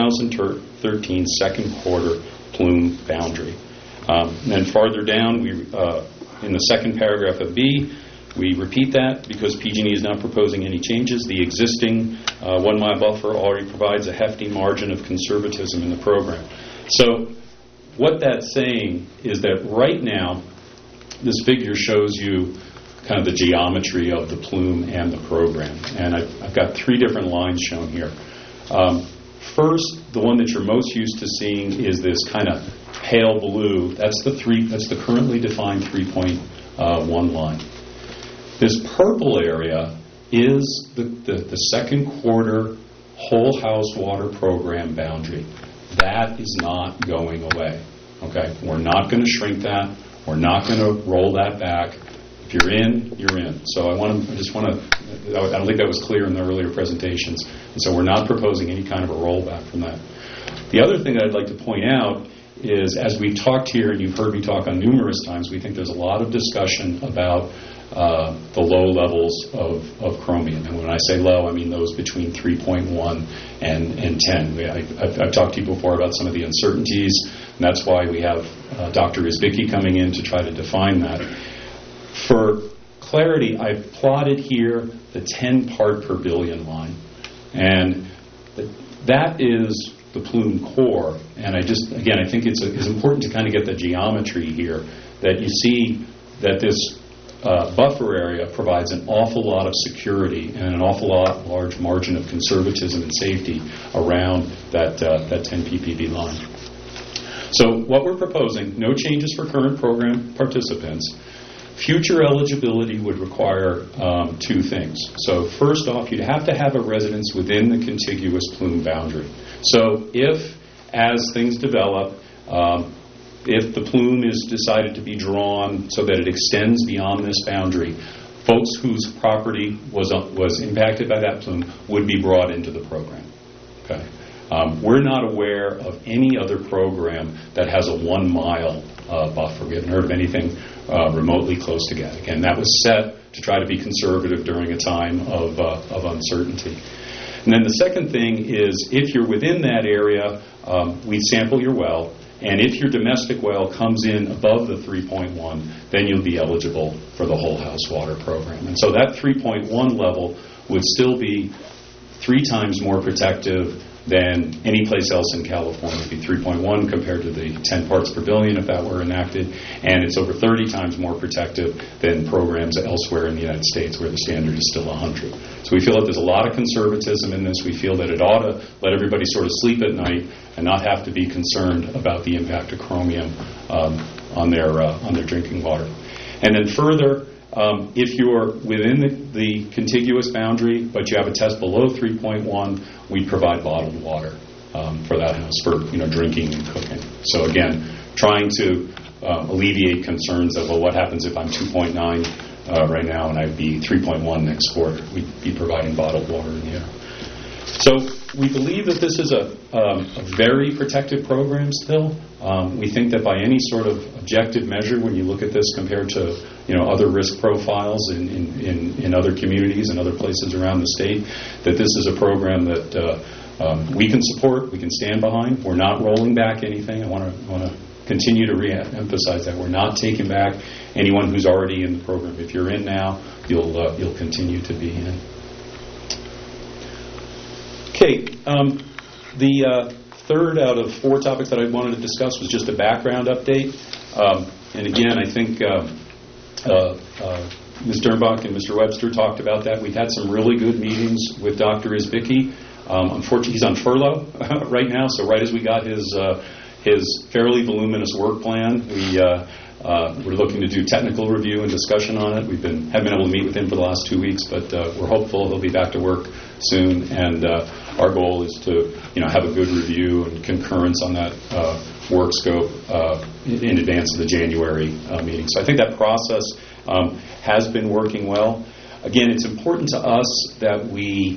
2013 second quarter plume boundary. And then farther down, in the second paragraph of B, we repeat that because PG&E is not proposing any changes. The existing 1 mile buffer already provides a hefty margin of conservatism in the program. So what that's saying is that right now, this figure shows you kind of the geometry of the plume and the program. And I've got 3 different lines shown here. First, the one that you're most used to seeing is this kind of pale blue. That's the currently defined 3.1 line. This purple area is the second quarter whole house water program boundary. That is not going away. Okay, we're not going to shrink that. We're not going to roll that back. If you're in, you're in. So I don't think that was clear in the earlier presentations. And so we're not proposing any kind of a rollback from that. The other thing that I'd like to point out is, as we've talked here, and you've heard me talk on numerous times, we think there's a lot of discussion about the low levels of chromium. And when I say low, I mean those between 3.1 and 10. I've talked to you before about some of the uncertainties, and that's why we have Dr. Izbicki coming in to try to define that. For clarity, I've plotted here the 10 part per billion line. And that is the plume core. And I think it's important to kind of get the geometry here, that you see that this buffer area provides an awful lot of security and an awful large margin of conservatism and safety around that 10 ppb line. So what we're proposing, no changes for current program participants. Future eligibility would require 2 things. So first off, you'd have to have a residence within the contiguous plume boundary. So if, as things develop, if the plume is decided to be drawn so that it extends beyond this boundary, folks whose property was impacted by that plume would be brought into the program. Okay. We're not aware of any other program that has a 1 mile buffer. We haven't heard of anything remotely close to that. Again, that was set to try to be conservative during a time of uncertainty. And then the second thing is, if you're within that area, we sample your well, and if your domestic well comes in above the 3.1, then you'll be eligible for the whole house water program. And so that 3.1 level would still be 3 times more protective than any place else in California. It would be 3.1 compared to the 10 parts per billion if that were enacted, and it's over 30 times more protective than programs elsewhere in the United States where the standard is still 100. So we feel that there's a lot of conservatism in this. We feel that it ought to let everybody sort of sleep at night and not have to be concerned about the impact of chromium on their drinking water. And then further, if you're within the contiguous boundary, but you have a test below 3.1, we provide bottled water for that house for drinking and cooking. So again, trying to alleviate concerns of, well, what happens if I'm 2.9 right now and I'd be 3.1 next quarter? We'd be providing bottled water in the air. So we believe that this is a very protected program still. We think that by any sort of objective measure, when you look at this compared to other risk profiles in other communities and other places around the state, that this is a program that we can support, we can stand behind. We're not rolling back anything. I want to continue to re-emphasize that we're not taking back anyone who's already in the program. If you're in now, you'll continue to be in. Okay, the third out of 4 topics that I wanted to discuss was just a background update. And again, I think Ms. Dernbach and Mr. Webster talked about that. We've had some really good meetings with Dr. Isbicki. Unfortunately, he's on furlough right now, so right as we got his fairly voluminous work plan, we're looking to do technical review and discussion on it. Haven't been able to meet with him for the last 2 weeks, but we're hopeful he'll be back to work soon. And our goal is to, have a good review and concurrence on that work scope in advance of the January meeting. So I think that process has been working well. Again, it's important to us that we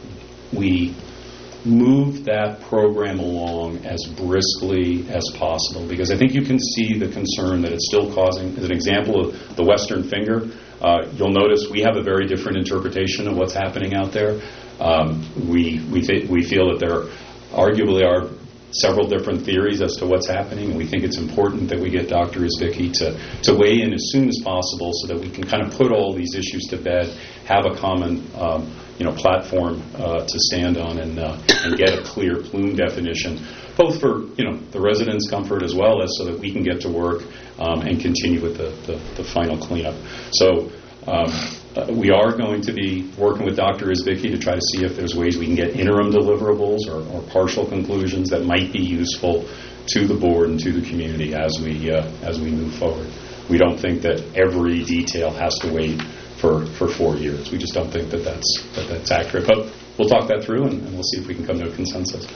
move that program along as briskly as possible, because I think you can see the concern that it's still causing. As an example of the Western Finger, you'll notice we have a very different interpretation of what's happening out there. We feel that there arguably are several different theories as to what's happening, and we think it's important that we get Dr. Isbicki to weigh in as soon as possible so that we can kind of put all these issues to bed, have a common platform to stand on, and get a clear plume definition, both for the residents' comfort as well as so that we can get to work and continue with the final cleanup. So we are going to be working with Dr. Isbicki to try to see if there's ways we can get interim deliverables or partial conclusions that might be useful to the board and to the community as we move forward. We don't think that every detail has to wait for 4 years. We just don't think that's accurate. But we'll talk that through, and we'll see if we can come to a consensus.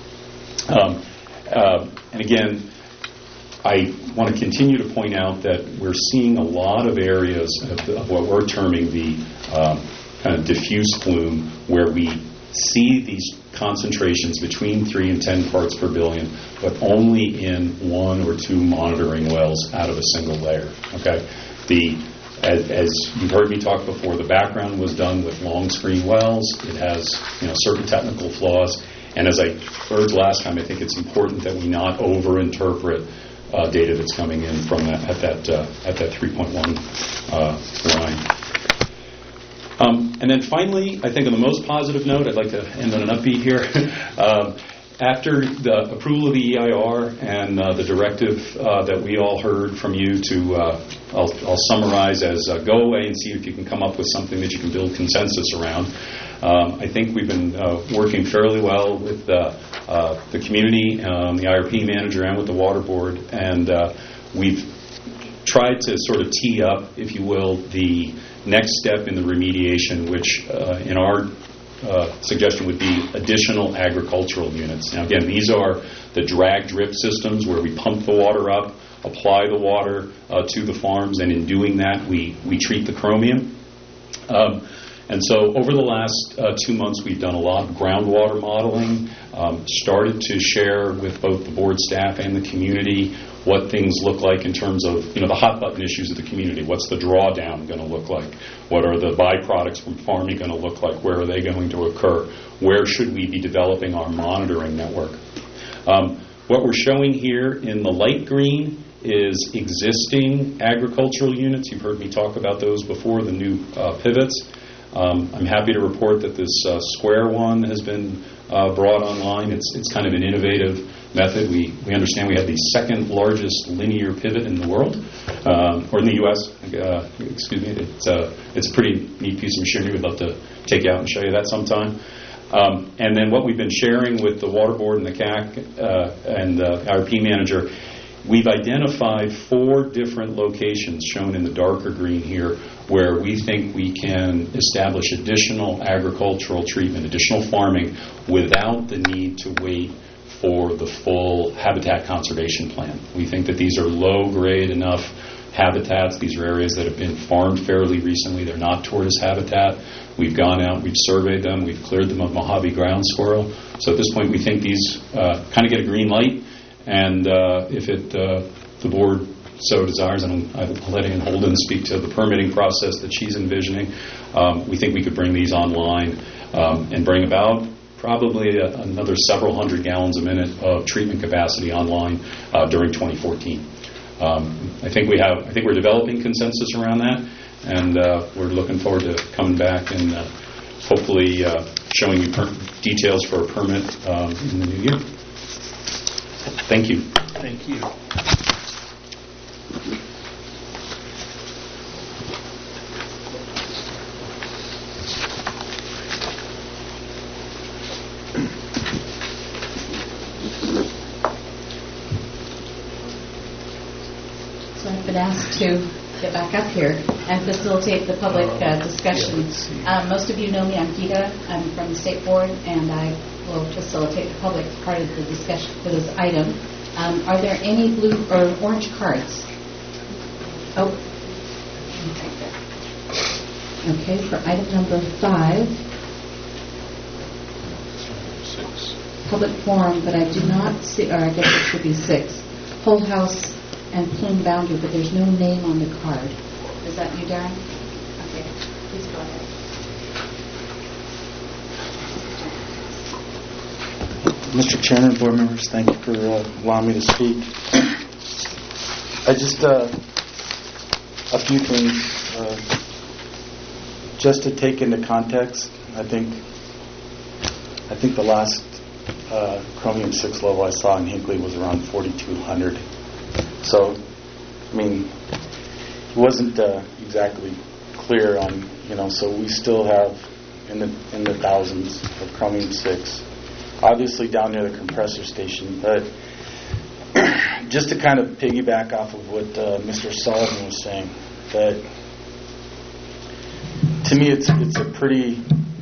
And again, I want to continue to point out that we're seeing a lot of areas of what we're terming the kind of diffuse plume, where we see these concentrations between 3 and 10 parts per billion, but only in 1 or 2 monitoring wells out of a single layer. Okay, as you've heard me talk before, the background was done with long screen wells. It has certain technical flaws, and as I urged last time, I think it's important that we not overinterpret data that's coming in from that at that 3.1 line. And then finally, I think on the most positive note, I'd like to end on an upbeat here. After the approval of the EIR and the directive that we all heard from you I'll summarize as go away and see if you can come up with something that you can build consensus around. I think we've been working fairly well with the community, the IRP manager, and with the water board, and we've tried to sort of tee up, if you will, the next step in the remediation, which in our suggestion would be additional agricultural units. Now again, these are the drag drip systems where we pump the water up, apply the water to the farms, and in doing that we treat the chromium. And so over the last 2 months, we've done a lot of groundwater modeling, started to share with both the board staff and the community what things look like in terms of the hot button issues of the community. What's the drawdown going to look like? What are the byproducts from farming going to look like? Where are they going to occur? Where should we be developing our monitoring network? What we're showing here in the light green is existing agricultural units. You've heard me talk about those before, the new pivots. I'm happy to report that this square one has been brought online. It's kind of an innovative method. We understand we have the second largest linear pivot in the world, or in the U.S. Excuse me. It's a pretty neat piece of machinery. We'd love to take you out and show you that sometime. And then what we've been sharing with the water board and the CAC and the IRP manager, we've identified 4 different locations shown in the darker green here where we think we can establish additional agricultural treatment, additional farming, without the need to wait for the full habitat conservation plan. We think that these are low-grade enough habitats. These are areas that have been farmed fairly recently. They're not tortoise habitat. We've gone out, we've surveyed them, we've cleared them of Mojave ground squirrel. So at this point, we think these kind of get a green light. And if the board so desires, and I'll let Ann Holden speak to the permitting process that she's envisioning, we think we could bring these online and bring about probably another several hundred gallons a minute of treatment capacity online during 2014. I think we're developing consensus around that, and we're looking forward to coming back and hopefully showing you details for a permit in the new year. Thank you. Thank you. So I've been asked to get back up here and facilitate the public discussion. Most of you know me. I'm Gita. I'm from the State Board, and I will facilitate the public part of the discussion for this item. Are there any blue or orange cards? Oh. Okay, for item number 5. 6. Public forum, but I do not see, or I guess it should be 6. Whole house and plume boundary, but there's no name on the card. Is that you, Darren? Okay, please go ahead. Mr. Chairman, board members, thank you for allowing me to speak. I just, a few things. Just to take into context, I think the last chromium 6 level I saw in Hinckley was around 4,200. So, I mean, it wasn't exactly clear on, so we still have in the thousands of chromium 6. Obviously down near the compressor station, but just to kind of piggyback off of what Mr. Sullivan was saying, that to me it's a pretty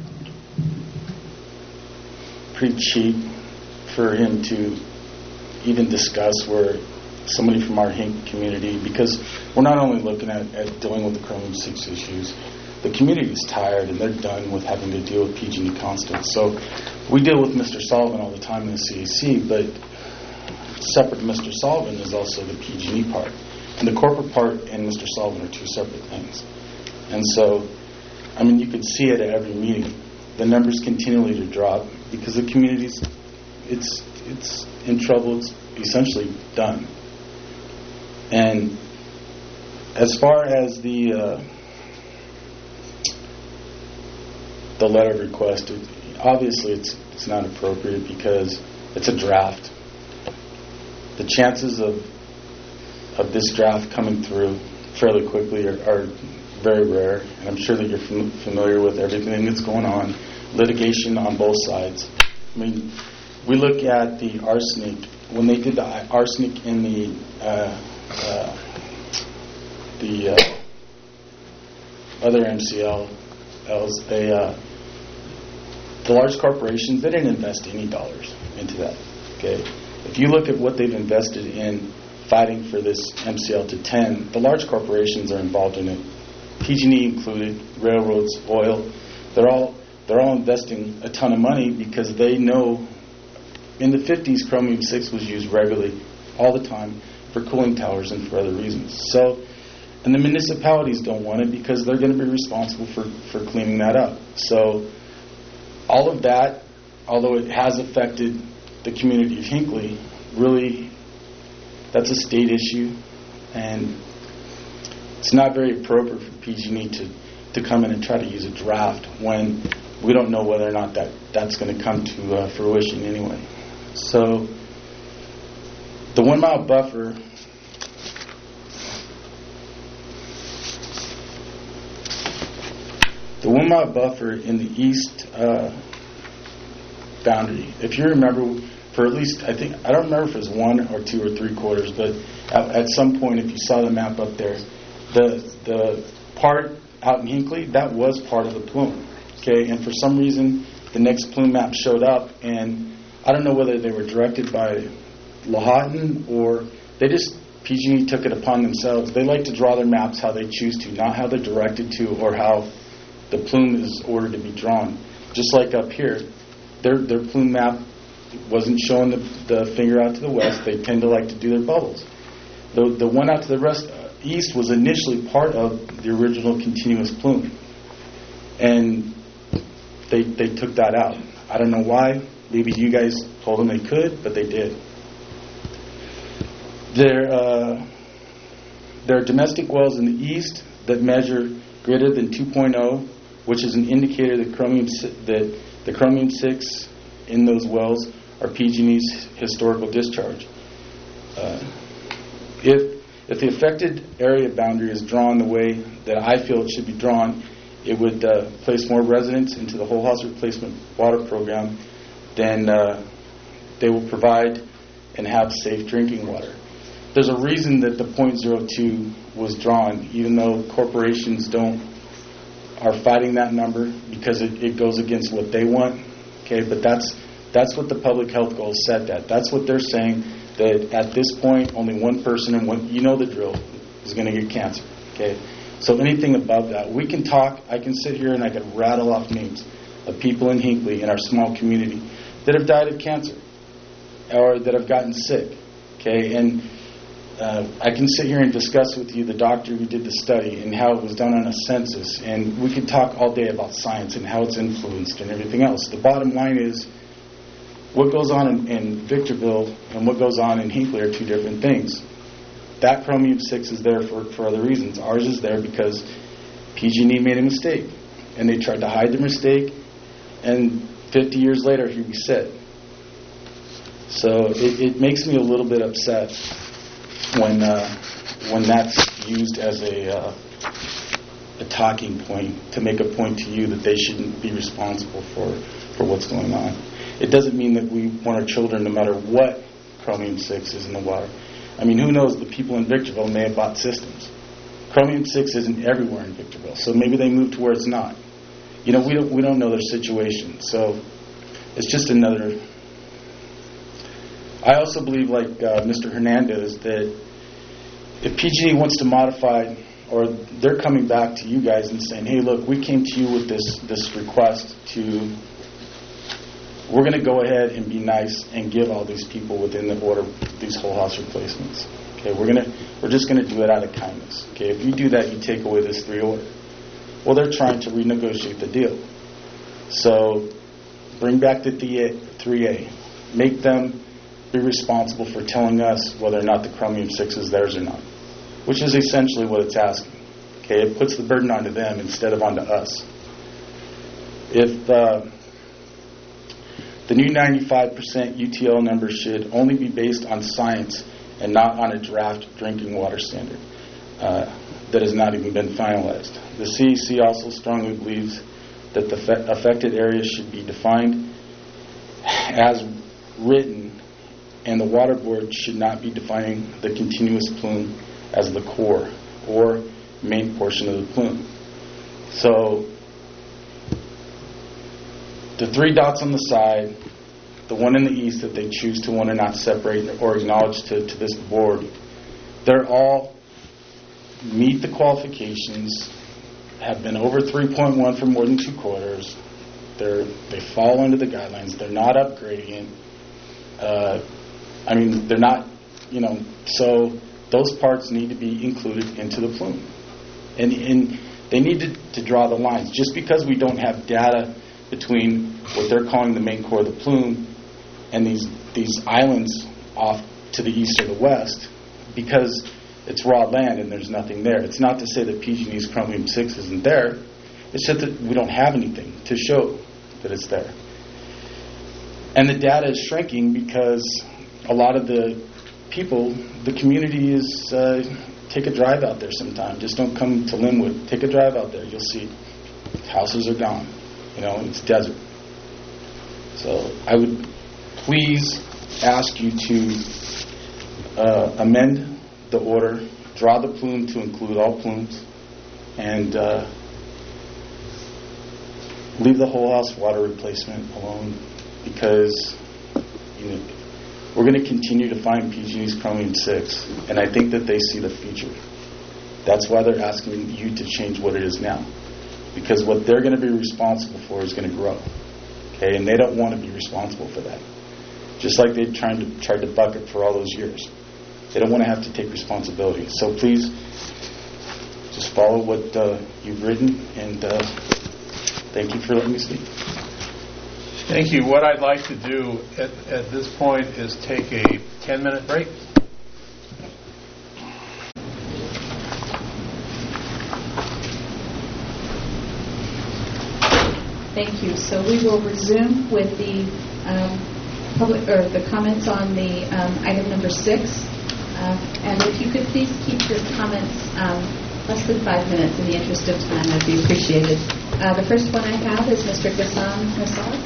cheap for him to even discuss where somebody from our Hink community, because we're not only looking at dealing with the chromium 6 issues, the community is tired and they're done with having to deal with PG&E constants. So we deal with Mr. Sullivan all the time in the CAC, but separate to Mr. Sullivan is also the PG&E part. And the corporate part and Mr. Sullivan are two separate things. And so, I mean, you can see it at every meeting. The numbers continually to drop because the community's it's in trouble. It's essentially done. And as far as the letter of request, obviously it's not appropriate because it's a draft. The chances of this draft coming through fairly quickly are very rare, and I'm sure that you're familiar with everything that's going on, litigation on both sides. I mean, we look at the arsenic. When they did the arsenic in the other MCLs, the large corporations, they didn't invest any dollars into that. Okay, if you look at what they've invested in fighting for this MCL to 10, the large corporations are involved in it. PG&E included, railroads, oil. They're all investing a ton of money because they know in the 50s chromium 6 was used regularly all the time for cooling towers and for other reasons. So, and the municipalities don't want it because they're going to be responsible for cleaning that up. So all of that, although it has affected the community of Hinckley, really that's a state issue, and it's not very appropriate for PG&E to come in and try to use a draft when we don't know whether or not that's going to come to fruition anyway. So the 1 mile buffer, in the east boundary, if you remember, for at least, I don't remember if it was 1 or 2 or 3 quarters, but at some point, if you saw the map up there, the part out in Hinckley, that was part of the plume. Okay, and for some reason, the next plume map showed up, and I don't know whether they were directed by Lahontan or PG&E took it upon themselves. They like to draw their maps how they choose to, not how they're directed to or how the plume is ordered to be drawn. Just like up here, their plume map wasn't showing the finger out to the west. They tend to like to do their bubbles. The one out to the east was initially part of the original continuous plume, and they took that out. I don't know why. Maybe you guys told them they could, but they did. There are domestic wells in the east that measure greater than 2.0, which is an indicator that the chromium-6 in those wells are PG&E's historical discharge. If the affected area boundary is drawn the way that I feel it should be drawn, it would place more residents into the whole house replacement water program than they will provide and have safe drinking water. There's a reason that the .02 was drawn, even though corporations are fighting that number because it goes against what they want. Okay, but that's what the public health goal is set at. That's what they're saying, that at this point only one person, and you know the drill, is going to get cancer. Okay, so anything above that, we can talk. I can sit here and I can rattle off names of people in Hinckley, in our small community, that have died of cancer or that have gotten sick. Okay, and I can sit here and discuss with you the doctor who did the study and how it was done on a census, and we could talk all day about science and how it's influenced and everything else. The bottom line is, what goes on in Victorville and what goes on in Hinckley are two different things. That chromium-6 is there for other reasons. Ours is there because PG&E made a mistake, and they tried to hide the mistake, and 50 years later, here we sit. So it makes me a little bit upset when that's used as a talking point to make a point to you that they shouldn't be responsible for what's going on. It doesn't mean that we want our children, no matter what chromium-6 is in the water. I mean, who knows? The people in Victorville may have bought systems. Chromium-6 isn't everywhere in Victorville, so maybe they moved to where it's not. We don't know their situation, so it's just another. I also believe, like Mr. Hernandez, that if PG&E wants to modify, or they're coming back to you guys and saying, hey, look, we came to you with this request to, we're going to go ahead and be nice and give all these people within the order these whole house replacements. Okay, we're just going to do it out of kindness. Okay, if you do that, you take away this 3 order. Well, they're trying to renegotiate the deal. So bring back the 3A. Make them be responsible for telling us whether or not the chromium-6 is theirs or not, which is essentially what it's asking. Okay, it puts the burden onto them instead of onto us. If the new 95% UTL number should only be based on science and not on a draft drinking water standard that has not even been finalized. The CEC also strongly believes that the affected areas should be defined as written, and the water board should not be defining the continuous plume as the core or main portion of the plume. So the 3 dots on the side, the one in the east that they choose to want to not separate or acknowledge to this board, they're all meet the qualifications, have been over 3.1 for more than 2 quarters. They fall under the guidelines. They're not upgrading it. They're not, so those parts need to be included into the plume. And they need to draw the lines. Just because we don't have data between what they're calling the main core of the plume and these islands off to the east or the west, because it's raw land and there's nothing there. It's not to say that PG&E's chromium-6 isn't there. It's just that we don't have anything to show that it's there. And the data is shrinking because a lot of the people, the community is, take a drive out there sometime. Just don't come to Linwood. Take a drive out there. You'll see houses are gone. It's desert. So I would please ask you to amend the order, draw the plume to include all plumes, and leave the whole house water replacement alone, because we're going to continue to find PG&E's chromium-6, and I think that they see the future. That's why they're asking you to change what it is now, because what they're going to be responsible for is going to grow. Okay, and they don't want to be responsible for that. Just like they tried to bucket for all those years. They don't want to have to take responsibility. So please, just follow what you've written, and thank you for letting me speak. Thank you. What I'd like to do at this point is take a 10-minute break. Thank you. So we will resume with the public or the comments on the item number 6. And if you could please keep your comments less than 5 minutes in the interest of time, that'd be appreciated. The first one I have is Mr. Ghassan Nassar.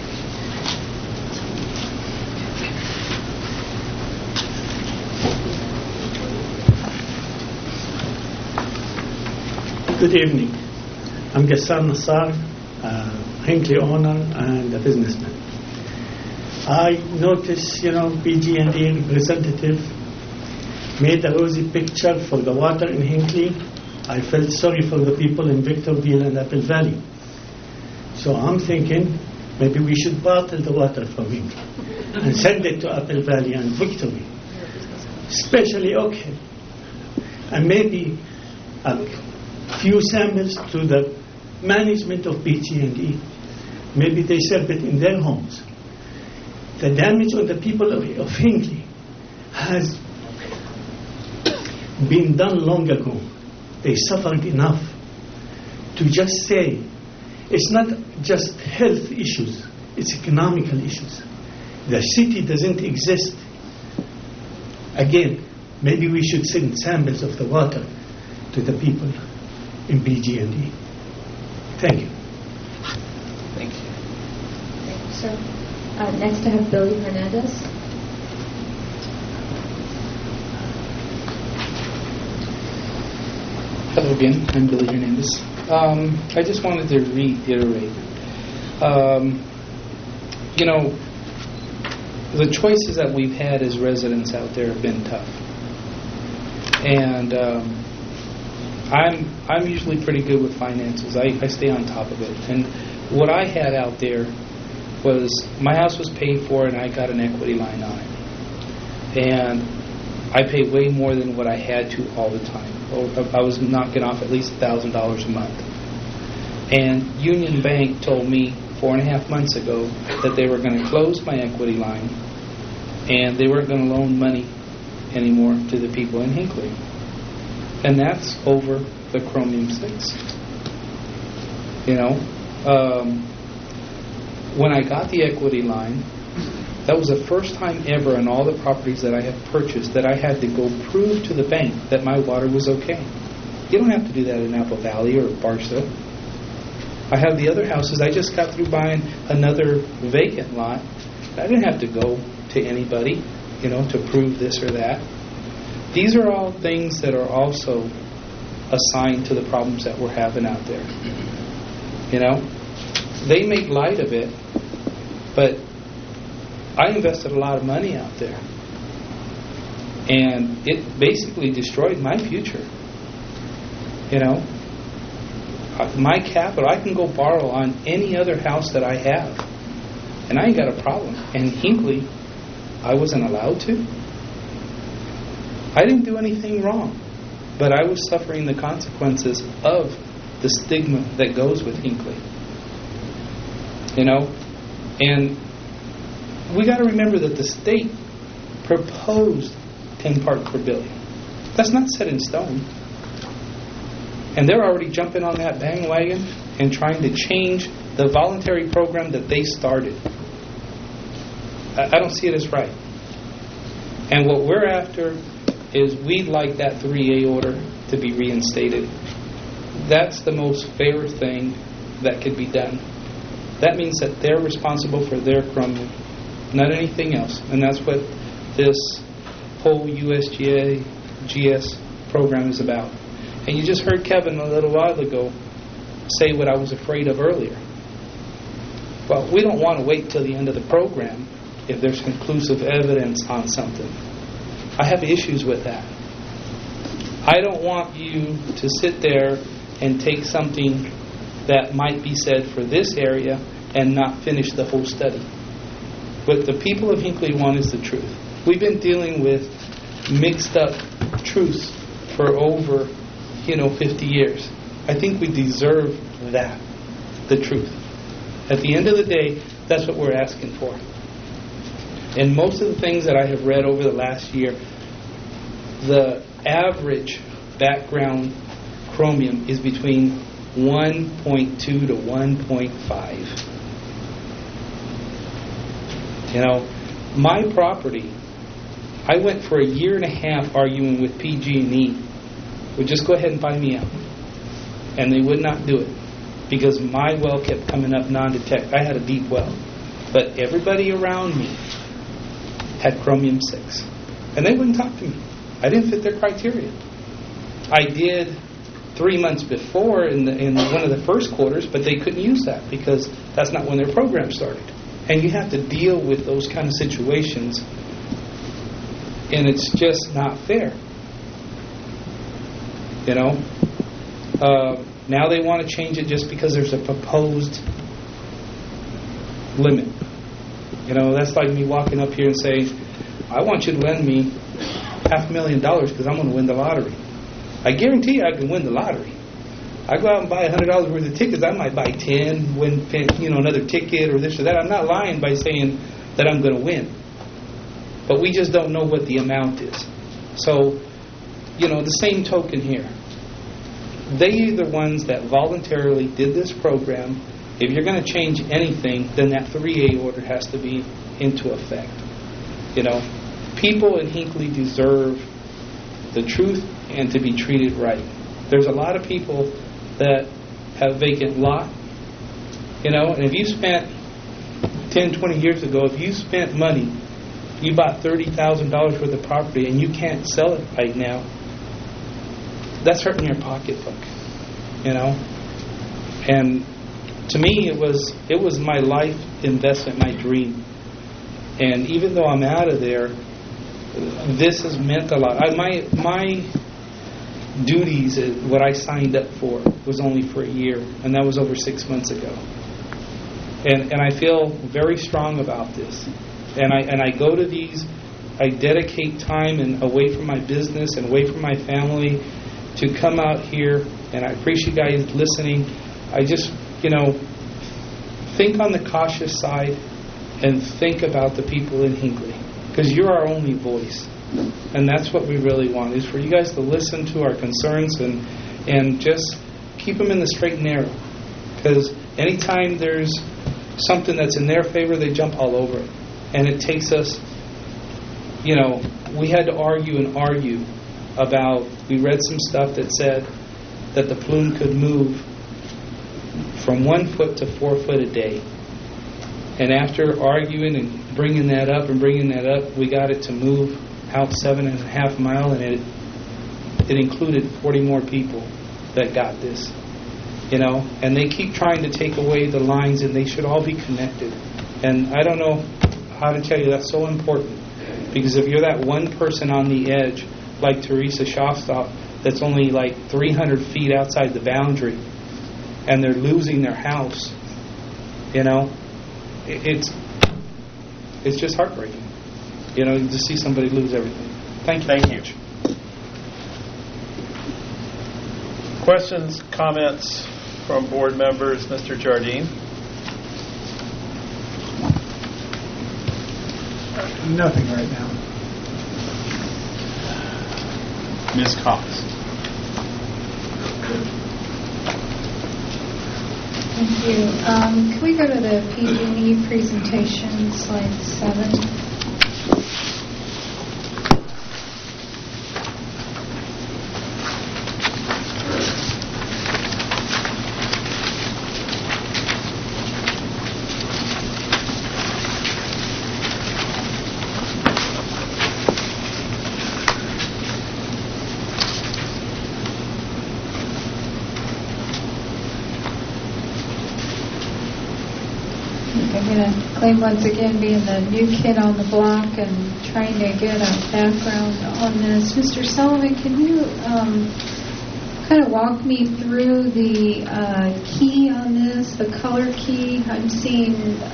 Good evening. I'm Ghassan Nassar, Hinckley owner and a businessman. I noticed, PG&E representative made a rosy picture for the water in Hinckley. I felt sorry for the people in Victorville and Apple Valley. So I'm thinking maybe we should bottle the water from Hinckley and send it to Apple Valley and Victorville, especially Oak Hill, and maybe a few samples to the management of PG&E. Maybe they serve it in their homes. The damage on the people of Hinckley has been done long ago. They suffered enough. To just say it's not just health issues, it's economical issues. The city doesn't exist. Again, maybe we should send samples of the water to the people in PG&E. Thank you. Thank you. Thank you, sir. Next I have Billy Hernandez. Hello again, I'm Billy Hernandez. I just wanted to reiterate, the choices that we've had as residents out there have been tough. And I'm usually pretty good with finances. I stay on top of it. And what I had out there was my house was paid for and I got an equity line on it. And I paid way more than what I had to all the time. I was knocking off at least $1,000 a month. And Union Bank told me 4.5 months ago that they were going to close my equity line and they weren't going to loan money anymore to the people in Hinckley. And that's over the Chromium 6. When I got the equity line, that was the first time ever in all the properties that I have purchased that I had to go prove to the bank that my water was okay. You don't have to do that in Apple Valley or Barstow. I have the other houses. I just got through buying another vacant lot. I didn't have to go to anybody, to prove this or that. These are all things that are also assigned to the problems that we're having out there. They make light of it, but I invested a lot of money out there. And it basically destroyed my future. My capital, I can go borrow on any other house that I have. And I ain't got a problem. And Hinckley, I wasn't allowed to. I didn't do anything wrong. But I was suffering the consequences of the stigma that goes with Hinckley. And we got to remember that the state proposed 10 parts per billion. That's not set in stone. And they're already jumping on that bandwagon and trying to change the voluntary program that they started. I don't see it as right. And what we're after is we'd like that 3A order to be reinstated. That's the most fair thing that could be done. That means that they're responsible for their crumbling, not anything else. And that's what this whole USGA GS program is about. And you just heard Kevin a little while ago say what I was afraid of earlier. Well, we don't want to wait till the end of the program if there's conclusive evidence on something. I have issues with that. I don't want you to sit there and take something that might be said for this area and not finish the whole study. What the people of Hinckley want is the truth. We've been dealing with mixed up truths for over 50 years. I think we deserve that, the truth. At the end of the day, That's what we're asking for. And most of the things that I have read over the last year, the average background chromium is between 1.2 to 1.5. You know, my property, I went for a year and a half arguing with PG&E. Would just go ahead and buy me out. And they would not do it because my well kept coming up non-detect. I had a deep well. But everybody around me had chromium 6. And they wouldn't talk to me. I didn't fit their criteria. I did 3 months before in one of the first quarters, but they couldn't use that because that's not when their program started. And you have to deal with those kind of situations, and it's just not fair. You know? Now they want to change it just because there's a proposed limit. You know, that's like me walking up here and saying, I want you to lend me $500,000 because I'm going to win the lottery. I guarantee you I can win the lottery. I go out and buy $100 worth of tickets, I might buy 10, win, another ticket or this or that. I'm not lying by saying that I'm going to win. But we just don't know what the amount is. So, the same token here. They are the ones that voluntarily did this program. If you're going to change anything, then that 3A order has to be into effect. People in Hinckley deserve the truth and to be treated right. There's a lot of people that have vacant lot, and if you spent 10, 20 years ago, if you spent money, you bought $30,000 worth of property and you can't sell it right now, that's hurting your pocketbook, And to me, it was my life investment, my dream. And even though I'm out of there, this has meant a lot. My duties, what I signed up for, was only for a year, and that was over 6 months ago. And I feel very strong about this. And I go to these, I dedicate time and away from my business and away from my family to come out here, and I appreciate you guys listening. I just, think on the cautious side and think about the people in Hinckley, because you're our only voice. And that's what we really want, is for you guys to listen to our concerns and just keep them in the straight and narrow. Because anytime there's something that's in their favor, they jump all over it. And it takes us, we had to argue about, we read some stuff that said that the plume could move from 1 foot to 4 foot a day. And after arguing and bringing that up, we got it to move out 7.5 miles, and it included 40 more people that got this, and they keep trying to take away the lines, and they should all be connected. And I don't know how to tell you, that's so important, because if you're that one person on the edge, like Teresa Shofstock, that's only like 300 feet outside the boundary, and they're losing their house, it's just heartbreaking. To see somebody lose everything. Thank you. Questions, comments from board members? Mr. Jardine? Nothing right now. Ms. Cox? Thank you. Can we go to the PG&E presentation, slide 7? Claim once again being the new kid on the block and trying to get a background on this. Mr. Sullivan, can you kind of walk me through the key on this, the color key? I'm seeing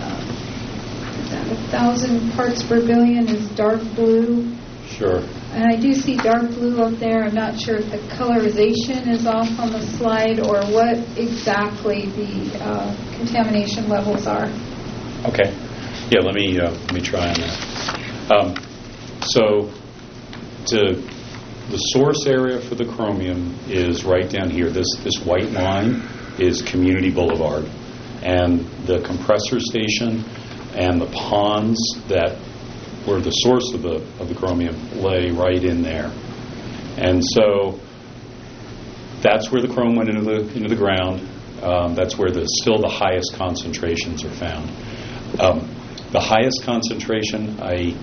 1,000 parts per billion is dark blue. Sure. And I do see dark blue up there. I'm not sure if the colorization is off on the slide or what exactly the contamination levels are. Okay. Yeah, let me try on that. So the source area for the chromium is right down here. This white line is Community Boulevard. And the compressor station and the ponds that were the source of the chromium lay right in there. And so that's where the chrome went into the ground. That's where still the highest concentrations are found. The highest concentration,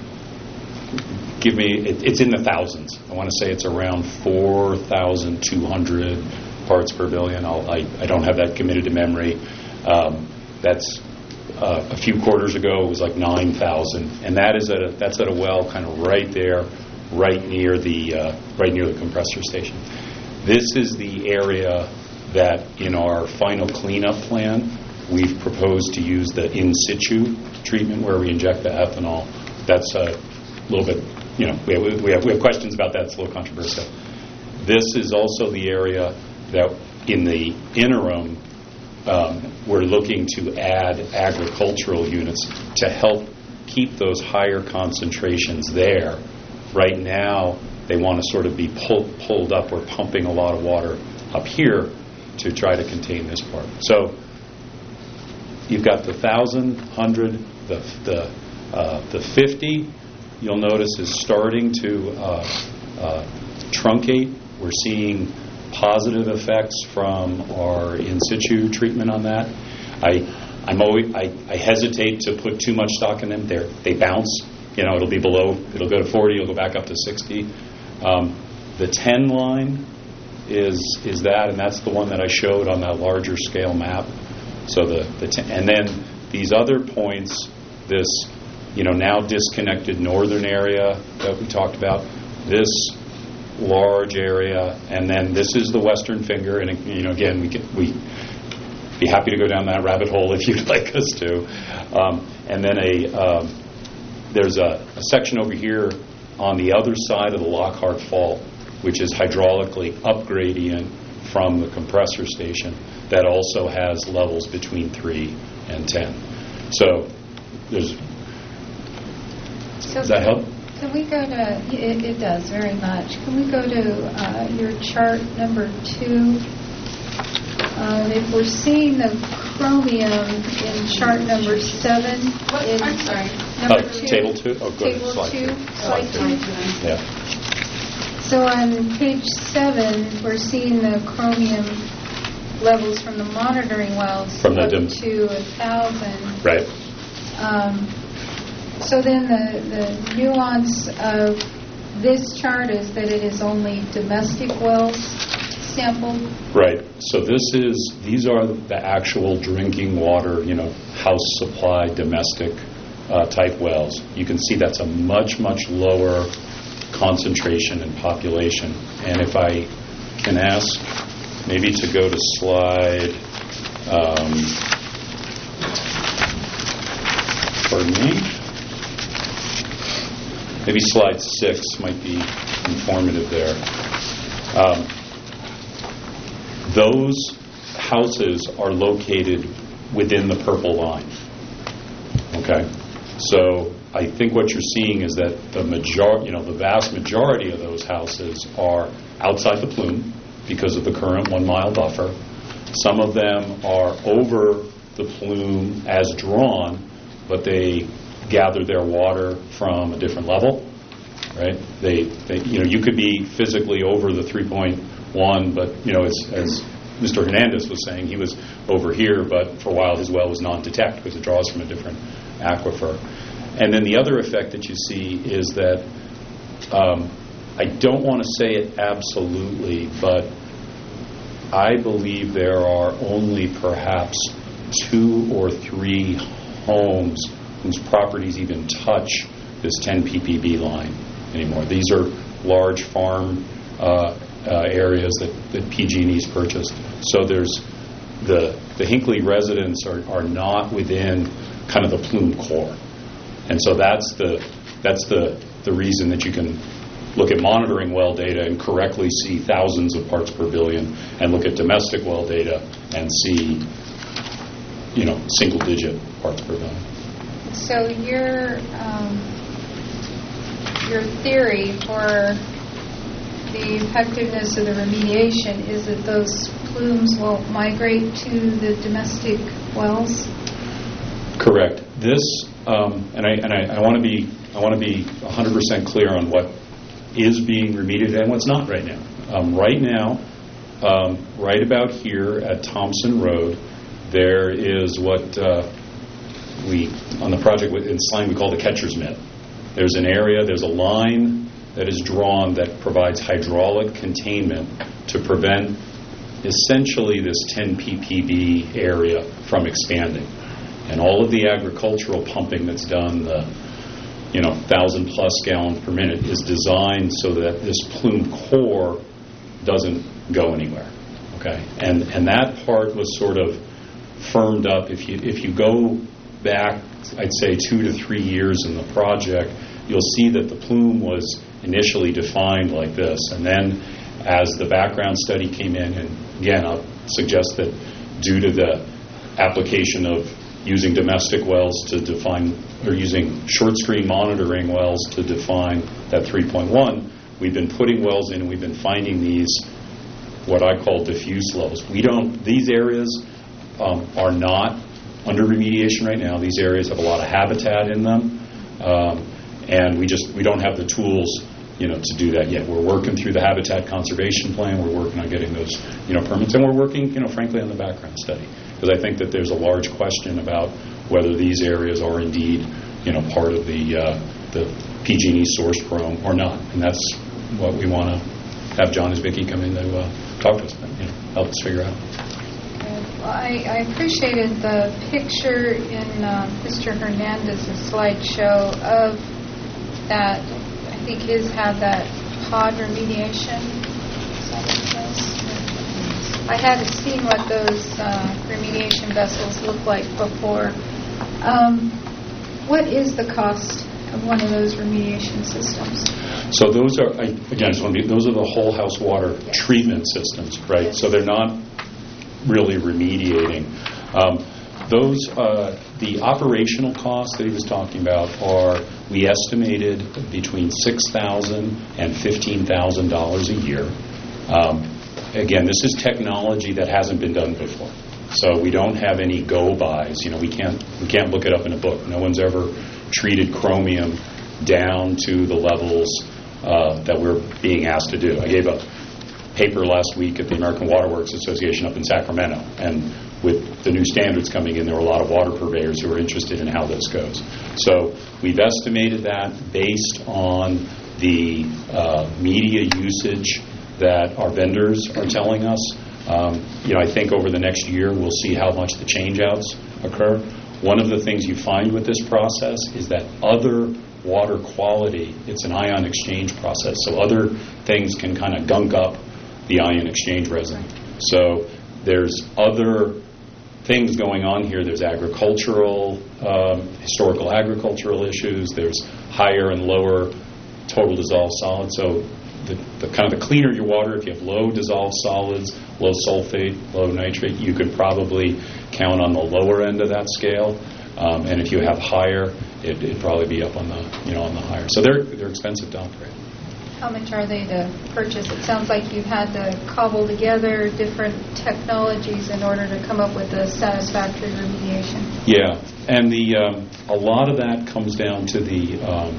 it's in the thousands. I want to say it's around 4,200 parts per billion. I don't have that committed to memory. That's a few quarters ago. It was like 9,000, and that's at a well kind of right there, right near the compressor station. This is the area that in our final cleanup plan we've proposed to use the in situ treatment where we inject the ethanol. That's a little bit, we have questions about that. It's a little controversial. This is also the area that in the interim we're looking to add agricultural units to help keep those higher concentrations there. Right now they want to sort of be pulled up. We're pumping a lot of water up here to try to contain this part. So you've got the 1,000, 100, the 50. You'll notice is starting to truncate. We're seeing positive effects from our in situ treatment on that. I hesitate to put too much stock in them. They bounce. It'll be below. It'll go to 40. It'll go back up to 60. The 10 line is that, and that's the one that I showed on that larger scale map. So and then these other points, this now disconnected northern area that we talked about, this large area, and then this is the western finger. And again, we be happy to go down that rabbit hole if you'd like us to. And then there's a section over here on the other side of the Lockhart Fault, which is hydraulically up gradient from the compressor station, that also has levels between 3 and 10. So does that help? Can we go to, it does very much. Can we go to your chart number 2? If we're seeing the chromium in chart number 7. I'm sorry. Number 2. Table 2? Oh, go ahead. Table Slide 2. 2. Slide 2. Yeah. So on page 7, we're seeing the chromium levels from the monitoring wells from up to 1,000. Right. So then the nuance of this chart is that it is only domestic wells sampled. Right. So these are the actual drinking water, house supply, domestic type wells. You can see that's a much, much lower concentration in population. And if I can ask maybe to go to slide, pardon me, maybe slide 6 might be informative there. Those houses are located within the purple line. Okay? So I think what you're seeing is that the vast majority of those houses are outside the plume because of the current 1 mile buffer. Some of them are over the plume as drawn, but they gather their water from a different level, right? You could be physically over the 3.1, but as Mr. Hernandez was saying, he was over here, but for a while his well was non-detect because it draws from a different aquifer. And then the other effect that you see is that I don't want to say it absolutely, but I believe there are only perhaps 2 or 3 homes whose properties even touch this 10 ppb line anymore. These are large farm areas that PG&E's purchased. So there's the Hinckley residents are not within kind of the plume core, and so that's the reason that you can look at monitoring well data and correctly see thousands of parts per billion, and look at domestic well data and see single digit parts per billion. So your theory for the effectiveness of the remediation is that those plumes will migrate to the domestic wells? Correct. This, and I want to be 100% clear on what is being remediated and what's not right now. Right now, right about here at Thompson Road, there is what on the project in slang we call the catcher's mitt. There's an area, there's a line that is drawn that provides hydraulic containment to prevent essentially this 10 ppb area from expanding. And all of the agricultural pumping that's done, the 1,000+ gallons per minute, is designed so that this plume core doesn't go anywhere. Okay, and that part was sort of firmed up. If you go back, I'd say 2 to 3 years in the project, you'll see that the plume was initially defined like this, and then as the background study came in, and again I'll suggest that due to the application of using domestic wells to define, or using short screen monitoring wells to define that 3.1, we've been putting wells in and we've been finding these what I call diffuse levels. These areas are not under remediation right now. These areas have a lot of habitat in them, and we don't have the tools to do that yet. We're working through the habitat conservation plan. We're working on getting those permits, and we're working frankly on the background study, because I think that there's a large question about whether these areas are indeed part of the PG&E source chrome or not, and that's what we want to have John Isbicki come in to talk to us about, help us figure out. Well, I appreciated the picture in Mr. Hernandez's slideshow of that. I think his had that pod remediation. Is that what it was? I hadn't seen what those remediation vessels looked like before. What is the cost of one of those remediation systems? So those are, those are the whole house water treatment systems, right? Yes. So they're not really remediating. The operational costs that he was talking about are, we estimated between $6,000 and $15,000 a year. Again, this is technology that hasn't been done before, so we don't have any go-bys. We can't look it up in a book. No one's ever treated chromium down to the levels that we're being asked to do. I gave a paper last week at the American Water Works Association up in Sacramento, and with the new standards coming in, there were a lot of water purveyors who are interested in how this goes. So we've estimated that based on the media usage that our vendors are telling us. I think over the next year we'll see how much the change-outs occur. One of the things you find with this process is that other water quality, it's an ion exchange process, so other things can kind of gunk up the ion exchange resin. So there's other things going on here. There's agricultural, historical agricultural issues. There's higher and lower total dissolved solids. So the kind of the cleaner your water, if you have low dissolved solids, low sulfate, low nitrate, you could probably count on the lower end of that scale. And if you have higher, it'd probably be up on the on the higher. So they're expensive to operate. How much are they to purchase? It sounds like you've had to cobble together different technologies in order to come up with a satisfactory remediation. Yeah, and a lot of that comes down to the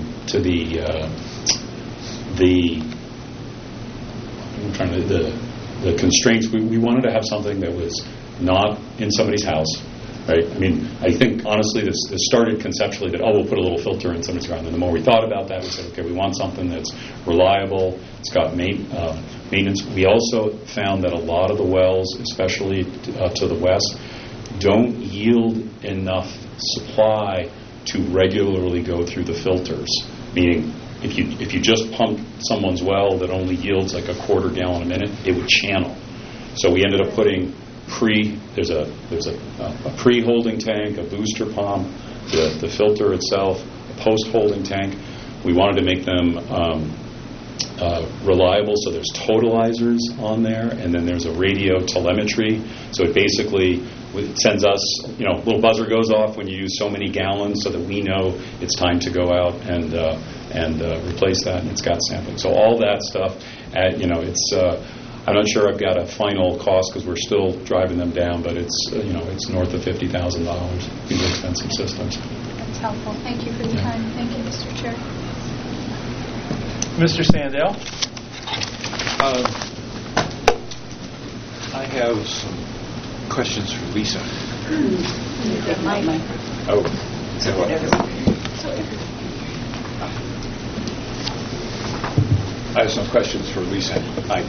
constraints. We wanted to have something that was not in somebody's house. Right? I mean, I think, honestly, this started conceptually that, we'll put a little filter in somebody's ground. And the more we thought about that, we said, okay, we want something that's reliable, it's got maintenance. We also found that a lot of the wells, especially to the west, don't yield enough supply to regularly go through the filters. Meaning, if you just pump someone's well that only yields like a quarter gallon a minute, it would channel. So we ended up putting there's a pre-holding tank, a booster pump, the filter itself, a post-holding tank. We wanted to make them reliable, so there's totalizers on there, and then there's a radio telemetry. So it basically sends us, a little buzzer goes off when you use so many gallons, so that we know it's time to go out and replace that. And it's got sampling. So all that stuff, it's. I'm not sure I've got a final cost because we're still driving them down, but it's it's north of $50,000. These are expensive systems. That's helpful. Thank you for your time. Thank you, Mr. Chair. Mr. Sandell? I have some questions for Lisa. Oh. I have some questions for Lisa. Hi.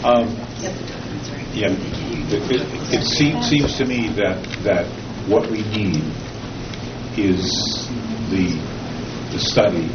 It seems to me that what we need is the study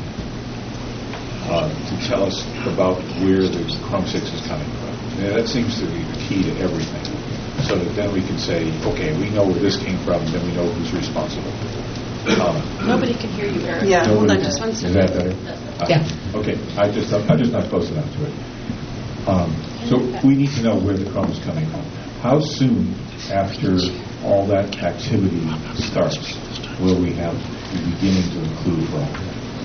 to tell us about where the Chrome 6 is coming from. That seems to be the key to everything. So that then we can say, okay, we know where this came from, then we know who's responsible. Nobody can hear you, Eric. Yeah, hold on just one second. Is that better? Yeah. Okay, I'm just not close enough to it. So we need to know where the Chrome is coming from. How soon after all that activity starts will we have the beginning to include Chrome?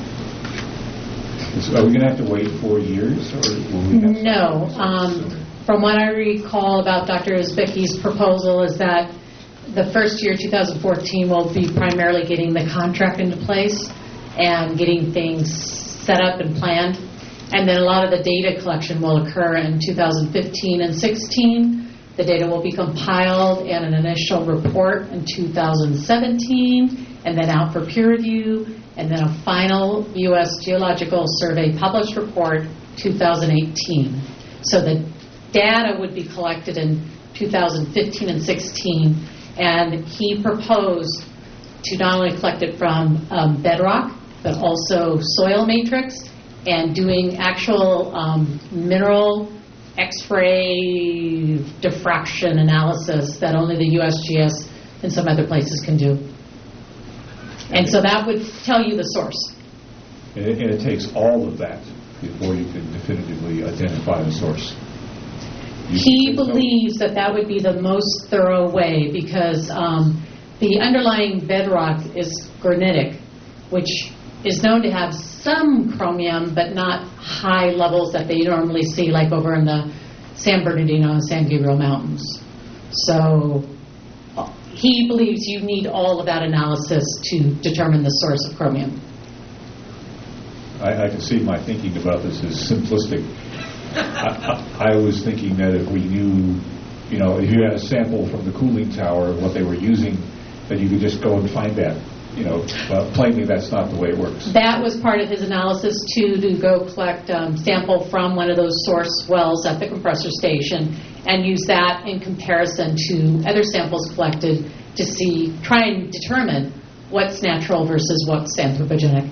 Are we going to have to wait 4 years, or will we have No. From what I recall about Dr. Uzbecki's proposal is that the first year, 2014, will be primarily getting the contract into place and getting things set up and planned. And then a lot of the data collection will occur in 2015 and 16. The data will be compiled in an initial report in 2017, and then out for peer review, and then a final U.S. Geological Survey published report 2018. So the data would be collected in 2015 and 16, and he proposed to not only collect it from bedrock, but also soil matrix, and doing actual mineral X-ray diffraction analysis that only the USGS and some other places can do. And so that would tell you the source. And it takes all of that before you can definitively identify the source. He believes that would be the most thorough way because the underlying bedrock is granitic, which is known to have some chromium, but not high levels that they normally see, like over in the San Bernardino and San Gabriel Mountains. So he believes you need all of that analysis to determine the source of chromium. I can see my thinking about this is simplistic. I was thinking that if we knew, if you had a sample from the cooling tower, what they were using, that you could just go and find that. Well, plainly that's not the way it works. That was part of his analysis, too, to go collect sample from one of those source wells at the compressor station and use that in comparison to other samples collected to try and determine what's natural versus what's anthropogenic.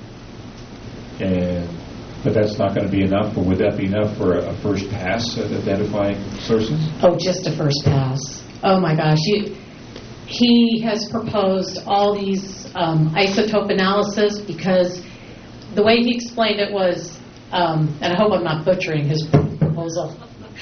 But that's not going to be enough, or would that be enough for a first pass at identifying sources? Oh, just a first pass. Oh, my gosh. He has proposed all these isotope analysis because the way he explained it was, and I hope I'm not butchering his proposal,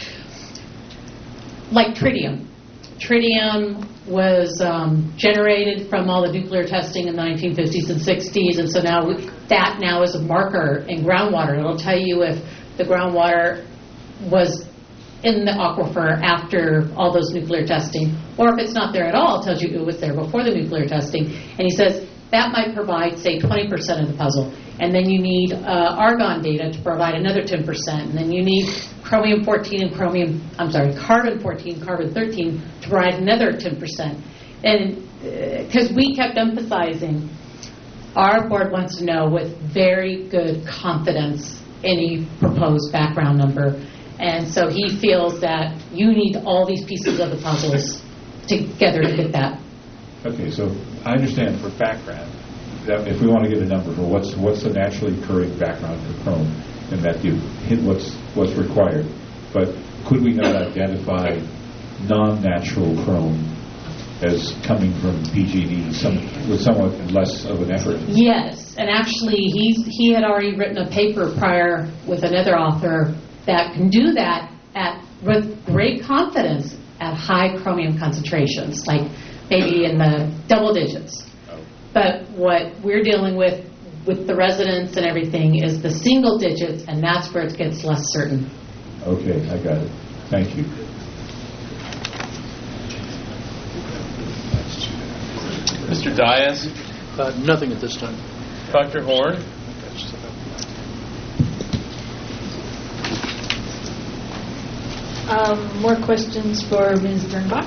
like tritium. Tritium was generated from all the nuclear testing in the 1950s and 60s, and so that now is a marker in groundwater. It'll tell you if the groundwater was in the aquifer after all those nuclear testing, or if it's not there at all, it tells you it was there before the nuclear testing. And he says that might provide, say, 20% of the puzzle. And then you need argon data to provide another 10%. And then you need chromium-14 and carbon-14, carbon-13 to provide another 10%. And because we kept emphasizing, our board wants to know with very good confidence any proposed background number. And so he feels that you need all these pieces of the puzzles together to get that. Okay, so I understand for background that if we want to get a number for what's the naturally occurring background for chrome, and that you hit what's required. But could we not identify non-natural chrome as coming from PG&E with somewhat less of an effort. Yes, and actually he had already written a paper prior with another author that can do that with great confidence at high chromium concentrations, like maybe in the double digits. But what we're dealing with the residents and everything is the single digits, and that's where it gets less certain. Okay, I got it. Thank you. Mr. Dias? Nothing at this time. Dr. Horn? More questions for Ms. Birnbach.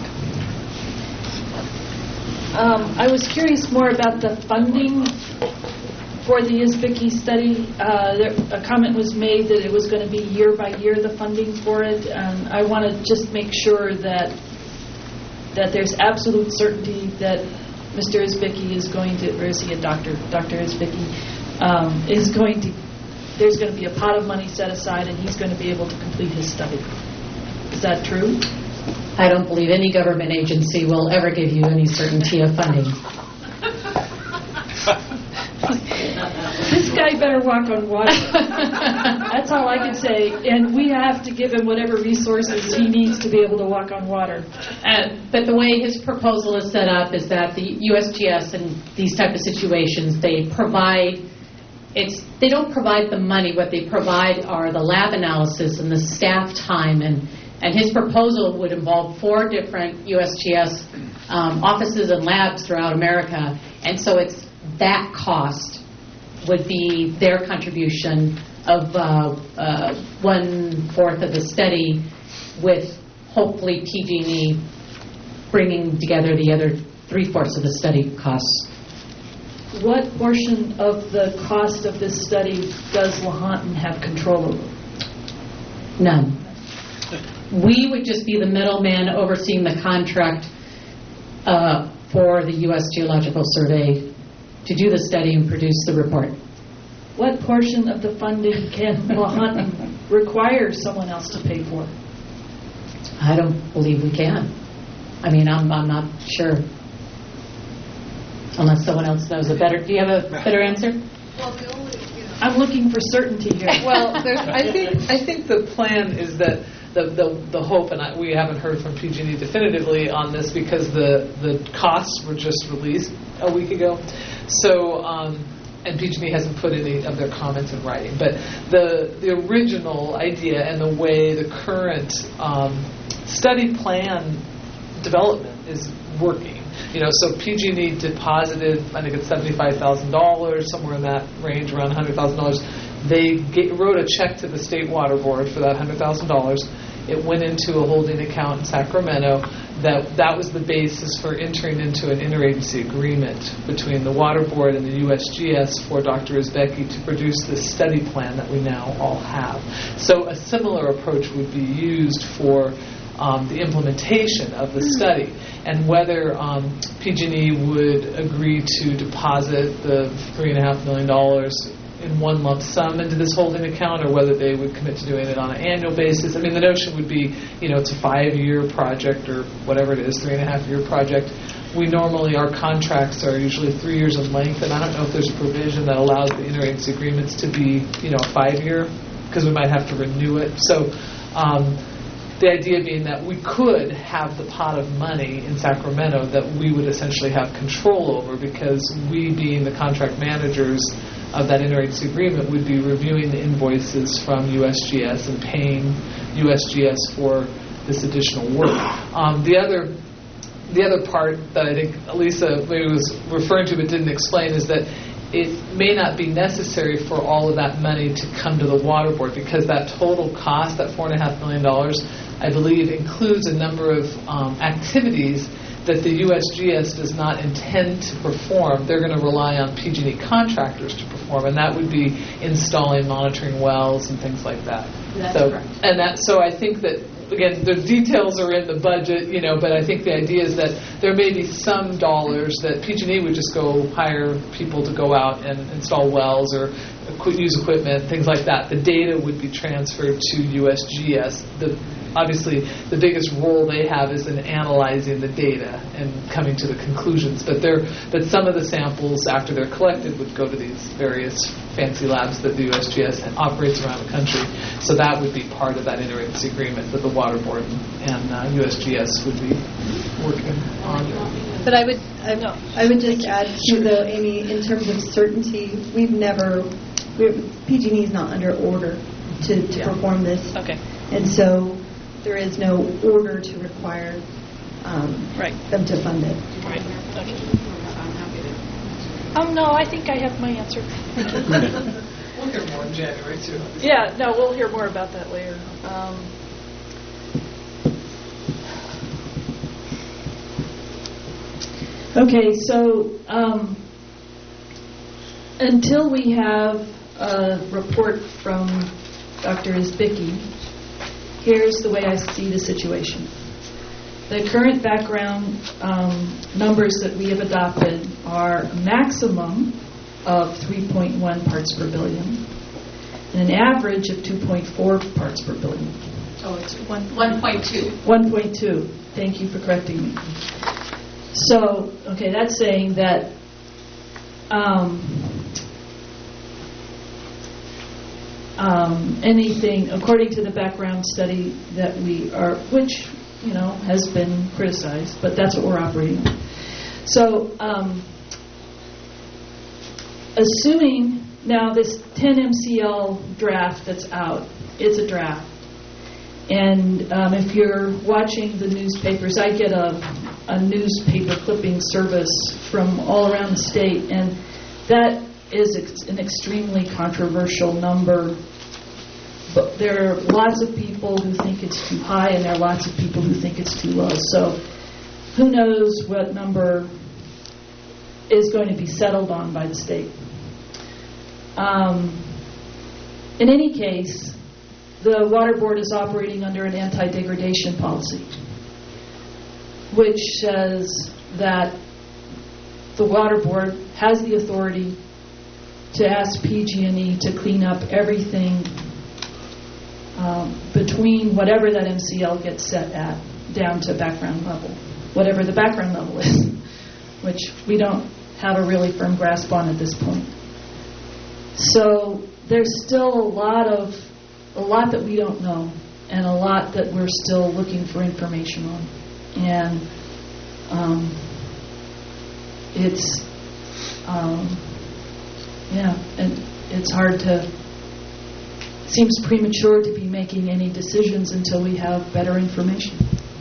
I was curious more about the funding for the Isbicki study. A comment was made that it was going to be year by year, the funding for it. And I want to just make sure that there's absolute certainty that Mr. Isbicki is going to, or is he a doctor? Dr. Isbicki is going to, there's going to be a pot of money set aside and he's going to be able to complete his study. Is that true? I don't believe any government agency will ever give you any certainty of funding. This guy better walk on water. That's all I can say. And we have to give him whatever resources he needs to be able to walk on water. But the way his proposal is set up is that the USGS in these type of situations, they don't provide the money. What they provide are the lab analysis and the staff time. And his proposal would involve 4 different USGS offices and labs throughout America. And so it's that cost would be their contribution of 1/4 of the study, with hopefully PG&E bringing together the other 3/4 of the study costs. What portion of the cost of this study does Lahontan have control over? None. We would just be the middleman overseeing the contract for the U.S. Geological Survey to do the study and produce the report. What portion of the funding can Lahontan require someone else to pay for? I don't believe we can. I mean, I'm not sure. Unless someone else knows a better. Do you have a better answer? I'm looking for certainty here. Well, I think the plan is that the hope, and we haven't heard from PG&E definitively on this because the costs were just released a week ago. So, and PG&E hasn't put any of their comments in writing. But the original idea and the way the current study plan development is working. So PG&E deposited, I think it's $75,000, somewhere in that range, around $100,000. They wrote a check to the State Water Board for that $100,000. It went into a holding account in Sacramento. That was the basis for entering into an interagency agreement between the Water Board and the USGS for Dr. Isbicki to produce this study plan that we now all have. So a similar approach would be used for the implementation of the study, and whether PG&E would agree to deposit the $3.5 million in one lump sum into this holding account, or whether they would commit to doing it on an annual basis. I mean, the notion would be, it's a 5-year project or whatever it is, 3.5-year project. We normally, our contracts are usually 3 years in length, and I don't know if there's a provision that allows the interagency agreements to be, a 5-year, because we might have to renew it. So the idea being that we could have the pot of money in Sacramento that we would essentially have control over, because we, being the contract managers of that interagency agreement, would be reviewing the invoices from USGS and paying USGS for this additional work. The other part that I think Lisa maybe was referring to but didn't explain is that it may not be necessary for all of that money to come to the Water Board, because that total cost, that $4.5 million, I believe includes a number of activities that the USGS does not intend to perform. They're going to rely on PG&E contractors to perform, and that would be installing monitoring wells and things like that. That's correct. So I think that, again, the details are in the budget, but I think the idea is that there may be some dollars that PG&E would just go hire people to go out and install wells or use equipment, things like that. The data would be transferred to USGS. obviously the biggest role they have is in analyzing the data and coming to the conclusions. But some of the samples, after they're collected, would go to these various fancy labs that the USGS operates around the country. So that would be part of that interagency agreement that the Water Board and USGS would be working on. But I would just add to though, Amy, in terms of certainty, PG&E is not under order to perform this. Okay. And so there is no order to require them to fund it. Right. Okay. No, I think I have my answer. We'll hear more in January, too. Yeah, no, we'll hear more about that later. Okay, so until we have a report from Dr. Isbicki, here's the way I see the situation. The current background numbers that we have adopted are a maximum of 3.1 parts per billion and an average of 2.4 parts per billion. Oh, it's 1.2. 1.2. Thank you for correcting me. So, okay, that's saying that anything, according to the background study that we are, which, has been criticized, but that's what we're operating on. So, assuming now this 10 MCL draft that's out, it's a draft. And if you're watching the newspapers, I get a newspaper clipping service from all around the state, and that is an extremely controversial number. But there are lots of people who think it's too high, and there are lots of people who think it's too low. So who knows what number is going to be settled on by the state. In any case, the Water Board is operating under an anti-degradation policy, which says that the Water Board has the authority to ask PG&E to clean up everything between whatever that MCL gets set at down to background level, whatever the background level is, which we don't have a really firm grasp on at this point. So there's still a lot that we don't know, and a lot that we're still looking for information on. And and it's hard to, seems premature to be making any decisions until we have better information.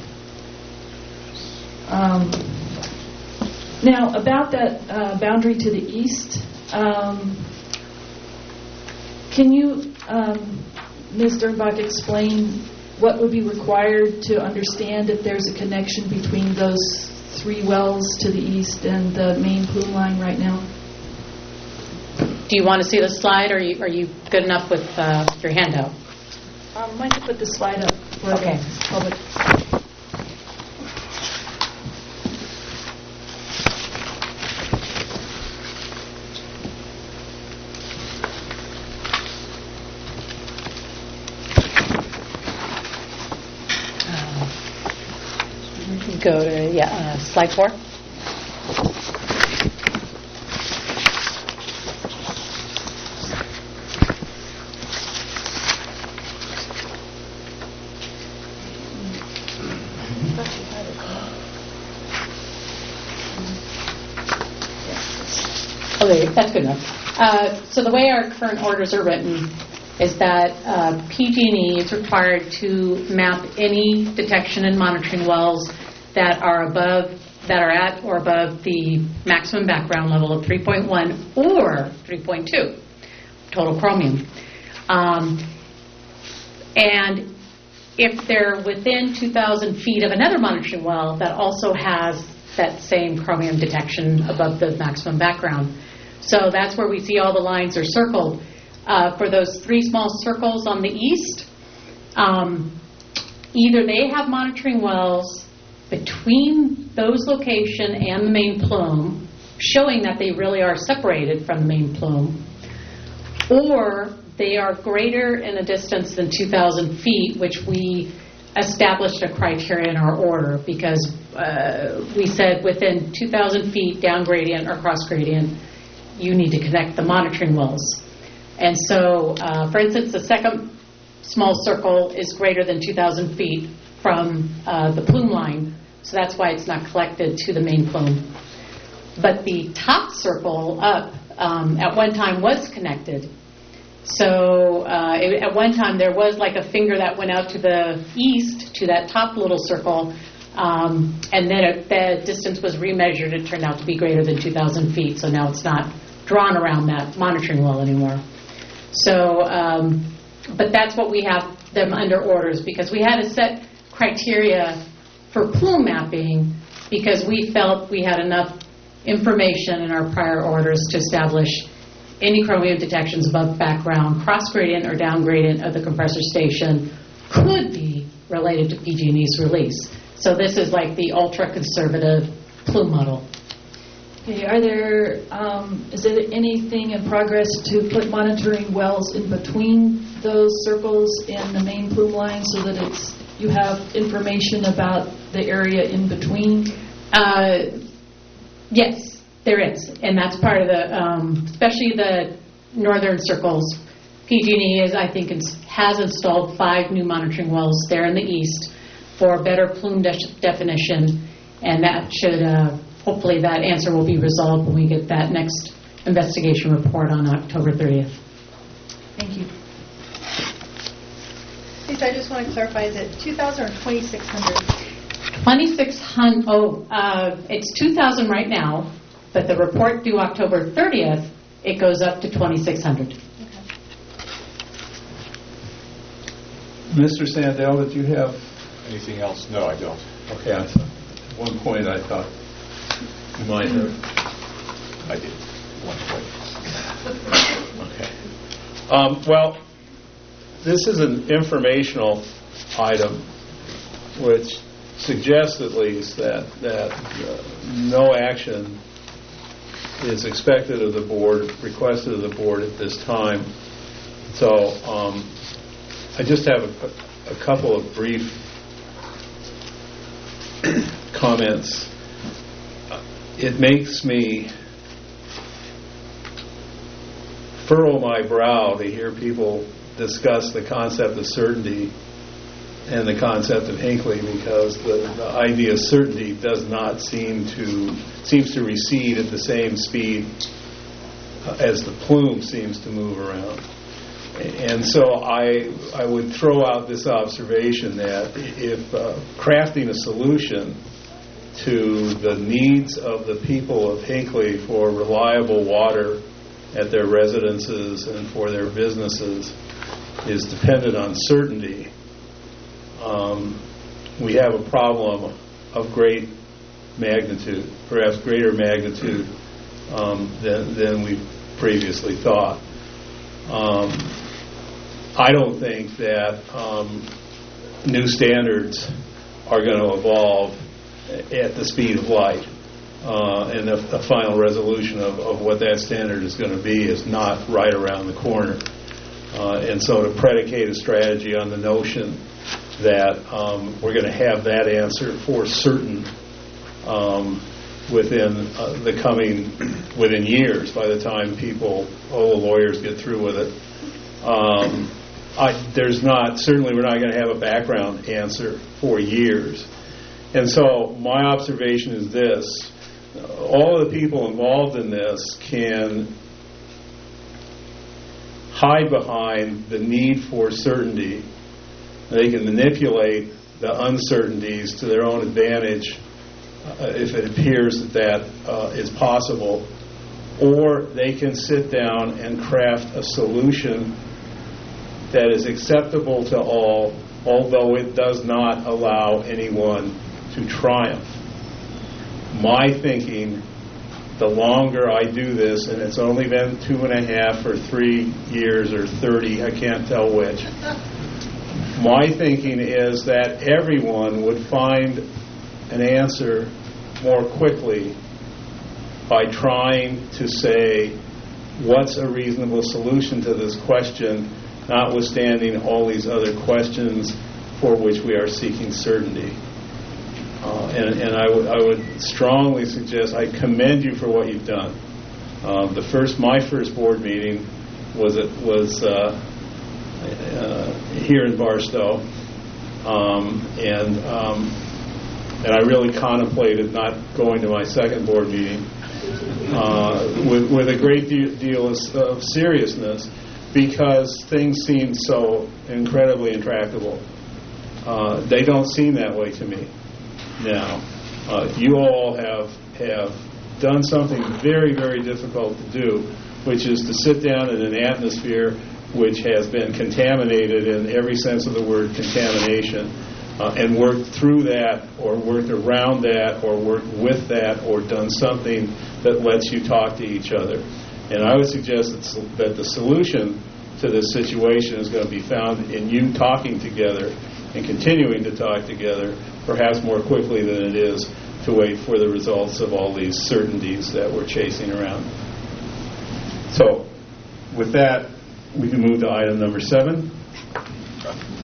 Now, about that boundary to the east, can you, Ms. Dernbach, explain what would be required to understand if there's a connection between those 3 wells to the east and the main plume line right now? Do you want to see the slide, or are you good enough with your handout? I'd like to put the slide up for the public. Go to slide 4. Okay, that's good enough. So the way our current orders are written is that PG&E is required to map any detection and monitoring wells that are at or above the maximum background level of 3.1 or 3.2 total chromium. And if they're within 2,000 feet of another monitoring well that also has that same chromium detection above the maximum background. So that's where we see all the lines are circled. For those 3 small circles on the east, either they have monitoring wells between those location and the main plume, showing that they really are separated from the main plume, or they are greater in a distance than 2,000 feet, which we established a criteria in our order because we said within 2,000 feet down gradient or cross gradient, you need to connect the monitoring wells. And so, for instance, the second small circle is greater than 2,000 feet from the plume line, so that's why it's not collected to the main plume. But the top circle up at one time was connected. So at one time there was like a finger that went out to the east to that top little circle, and then the distance was remeasured. It turned out to be greater than 2,000 feet, so now it's not drawn around that monitoring well anymore. So, but that's what we have them under orders, because we had to set criteria for plume mapping because we felt we had enough information in our prior orders to establish any chromium detections above background, cross gradient or down gradient of the compressor station could be related to PG&E's release. So this is like the ultra-conservative plume model. Okay, is there anything in progress to put monitoring wells in between those circles and the main plume line so that you have information about the area in between? Yes, there is, and that's part of the, especially the northern circles. PG&E has installed 5 new monitoring wells there in the east for better plume definition, and that should hopefully that answer will be resolved when we get that next investigation report on October 30th. Thank you. Lisa, I just want to clarify, is it 2,000 or 2,600? 2,600. It's 2,000 right now, but the report due October 30th, it goes up to 2,600. Mr. Sandell, did you have Anything else? No, I don't. Okay, at one point I thought you might have. I did. One point. Okay. Well, this is an informational item which suggests at least that no action is expected of the board, requested of the board at this time. So I just have a couple of brief comments. It makes me furrow my brow to hear people discuss the concept of certainty and the concept of Hinckley, because the idea of certainty does not seems to recede at the same speed as the plume seems to move around. And so I would throw out this observation that if crafting a solution to the needs of the people of Hinckley for reliable water at their residences and for their businesses is dependent on certainty, we have a problem of great magnitude, perhaps greater magnitude than we previously thought. I don't think that new standards are going to evolve at the speed of light, and the final resolution of what that standard is going to be is not right around the corner. And so to predicate a strategy on the notion that we're going to have that answer for certain within years, by the time the lawyers get through with it, certainly we're not going to have a background answer for years. And so my observation is this: all of the people involved in this can hide behind the need for certainty. They can manipulate the uncertainties to their own advantage if it appears that is possible, or they can sit down and craft a solution that is acceptable to all, although it does not allow anyone to triumph. My thinking, the longer I do this, and it's only been 2.5 or 3 years or 30, I can't tell which, my thinking is that everyone would find an answer more quickly by trying to say, what's a reasonable solution to this question, notwithstanding all these other questions for which we are seeking certainty. And I would strongly suggest, I commend you for what you've done. My first board meeting was here in Barstow, and I really contemplated not going to my second board meeting with a great deal of seriousness, because things seemed so incredibly intractable. They don't seem that way to me now. You all have done something very, very difficult to do, which is to sit down in an atmosphere which has been contaminated in every sense of the word contamination, and worked through that, or worked around that, or worked with that, or done something that lets you talk to each other. And I would suggest that the solution to this situation is going to be found in you talking together and continuing to talk together, perhaps more quickly than it is to wait for the results of all these certainties that we're chasing around. So, with that, we can move to item number 7.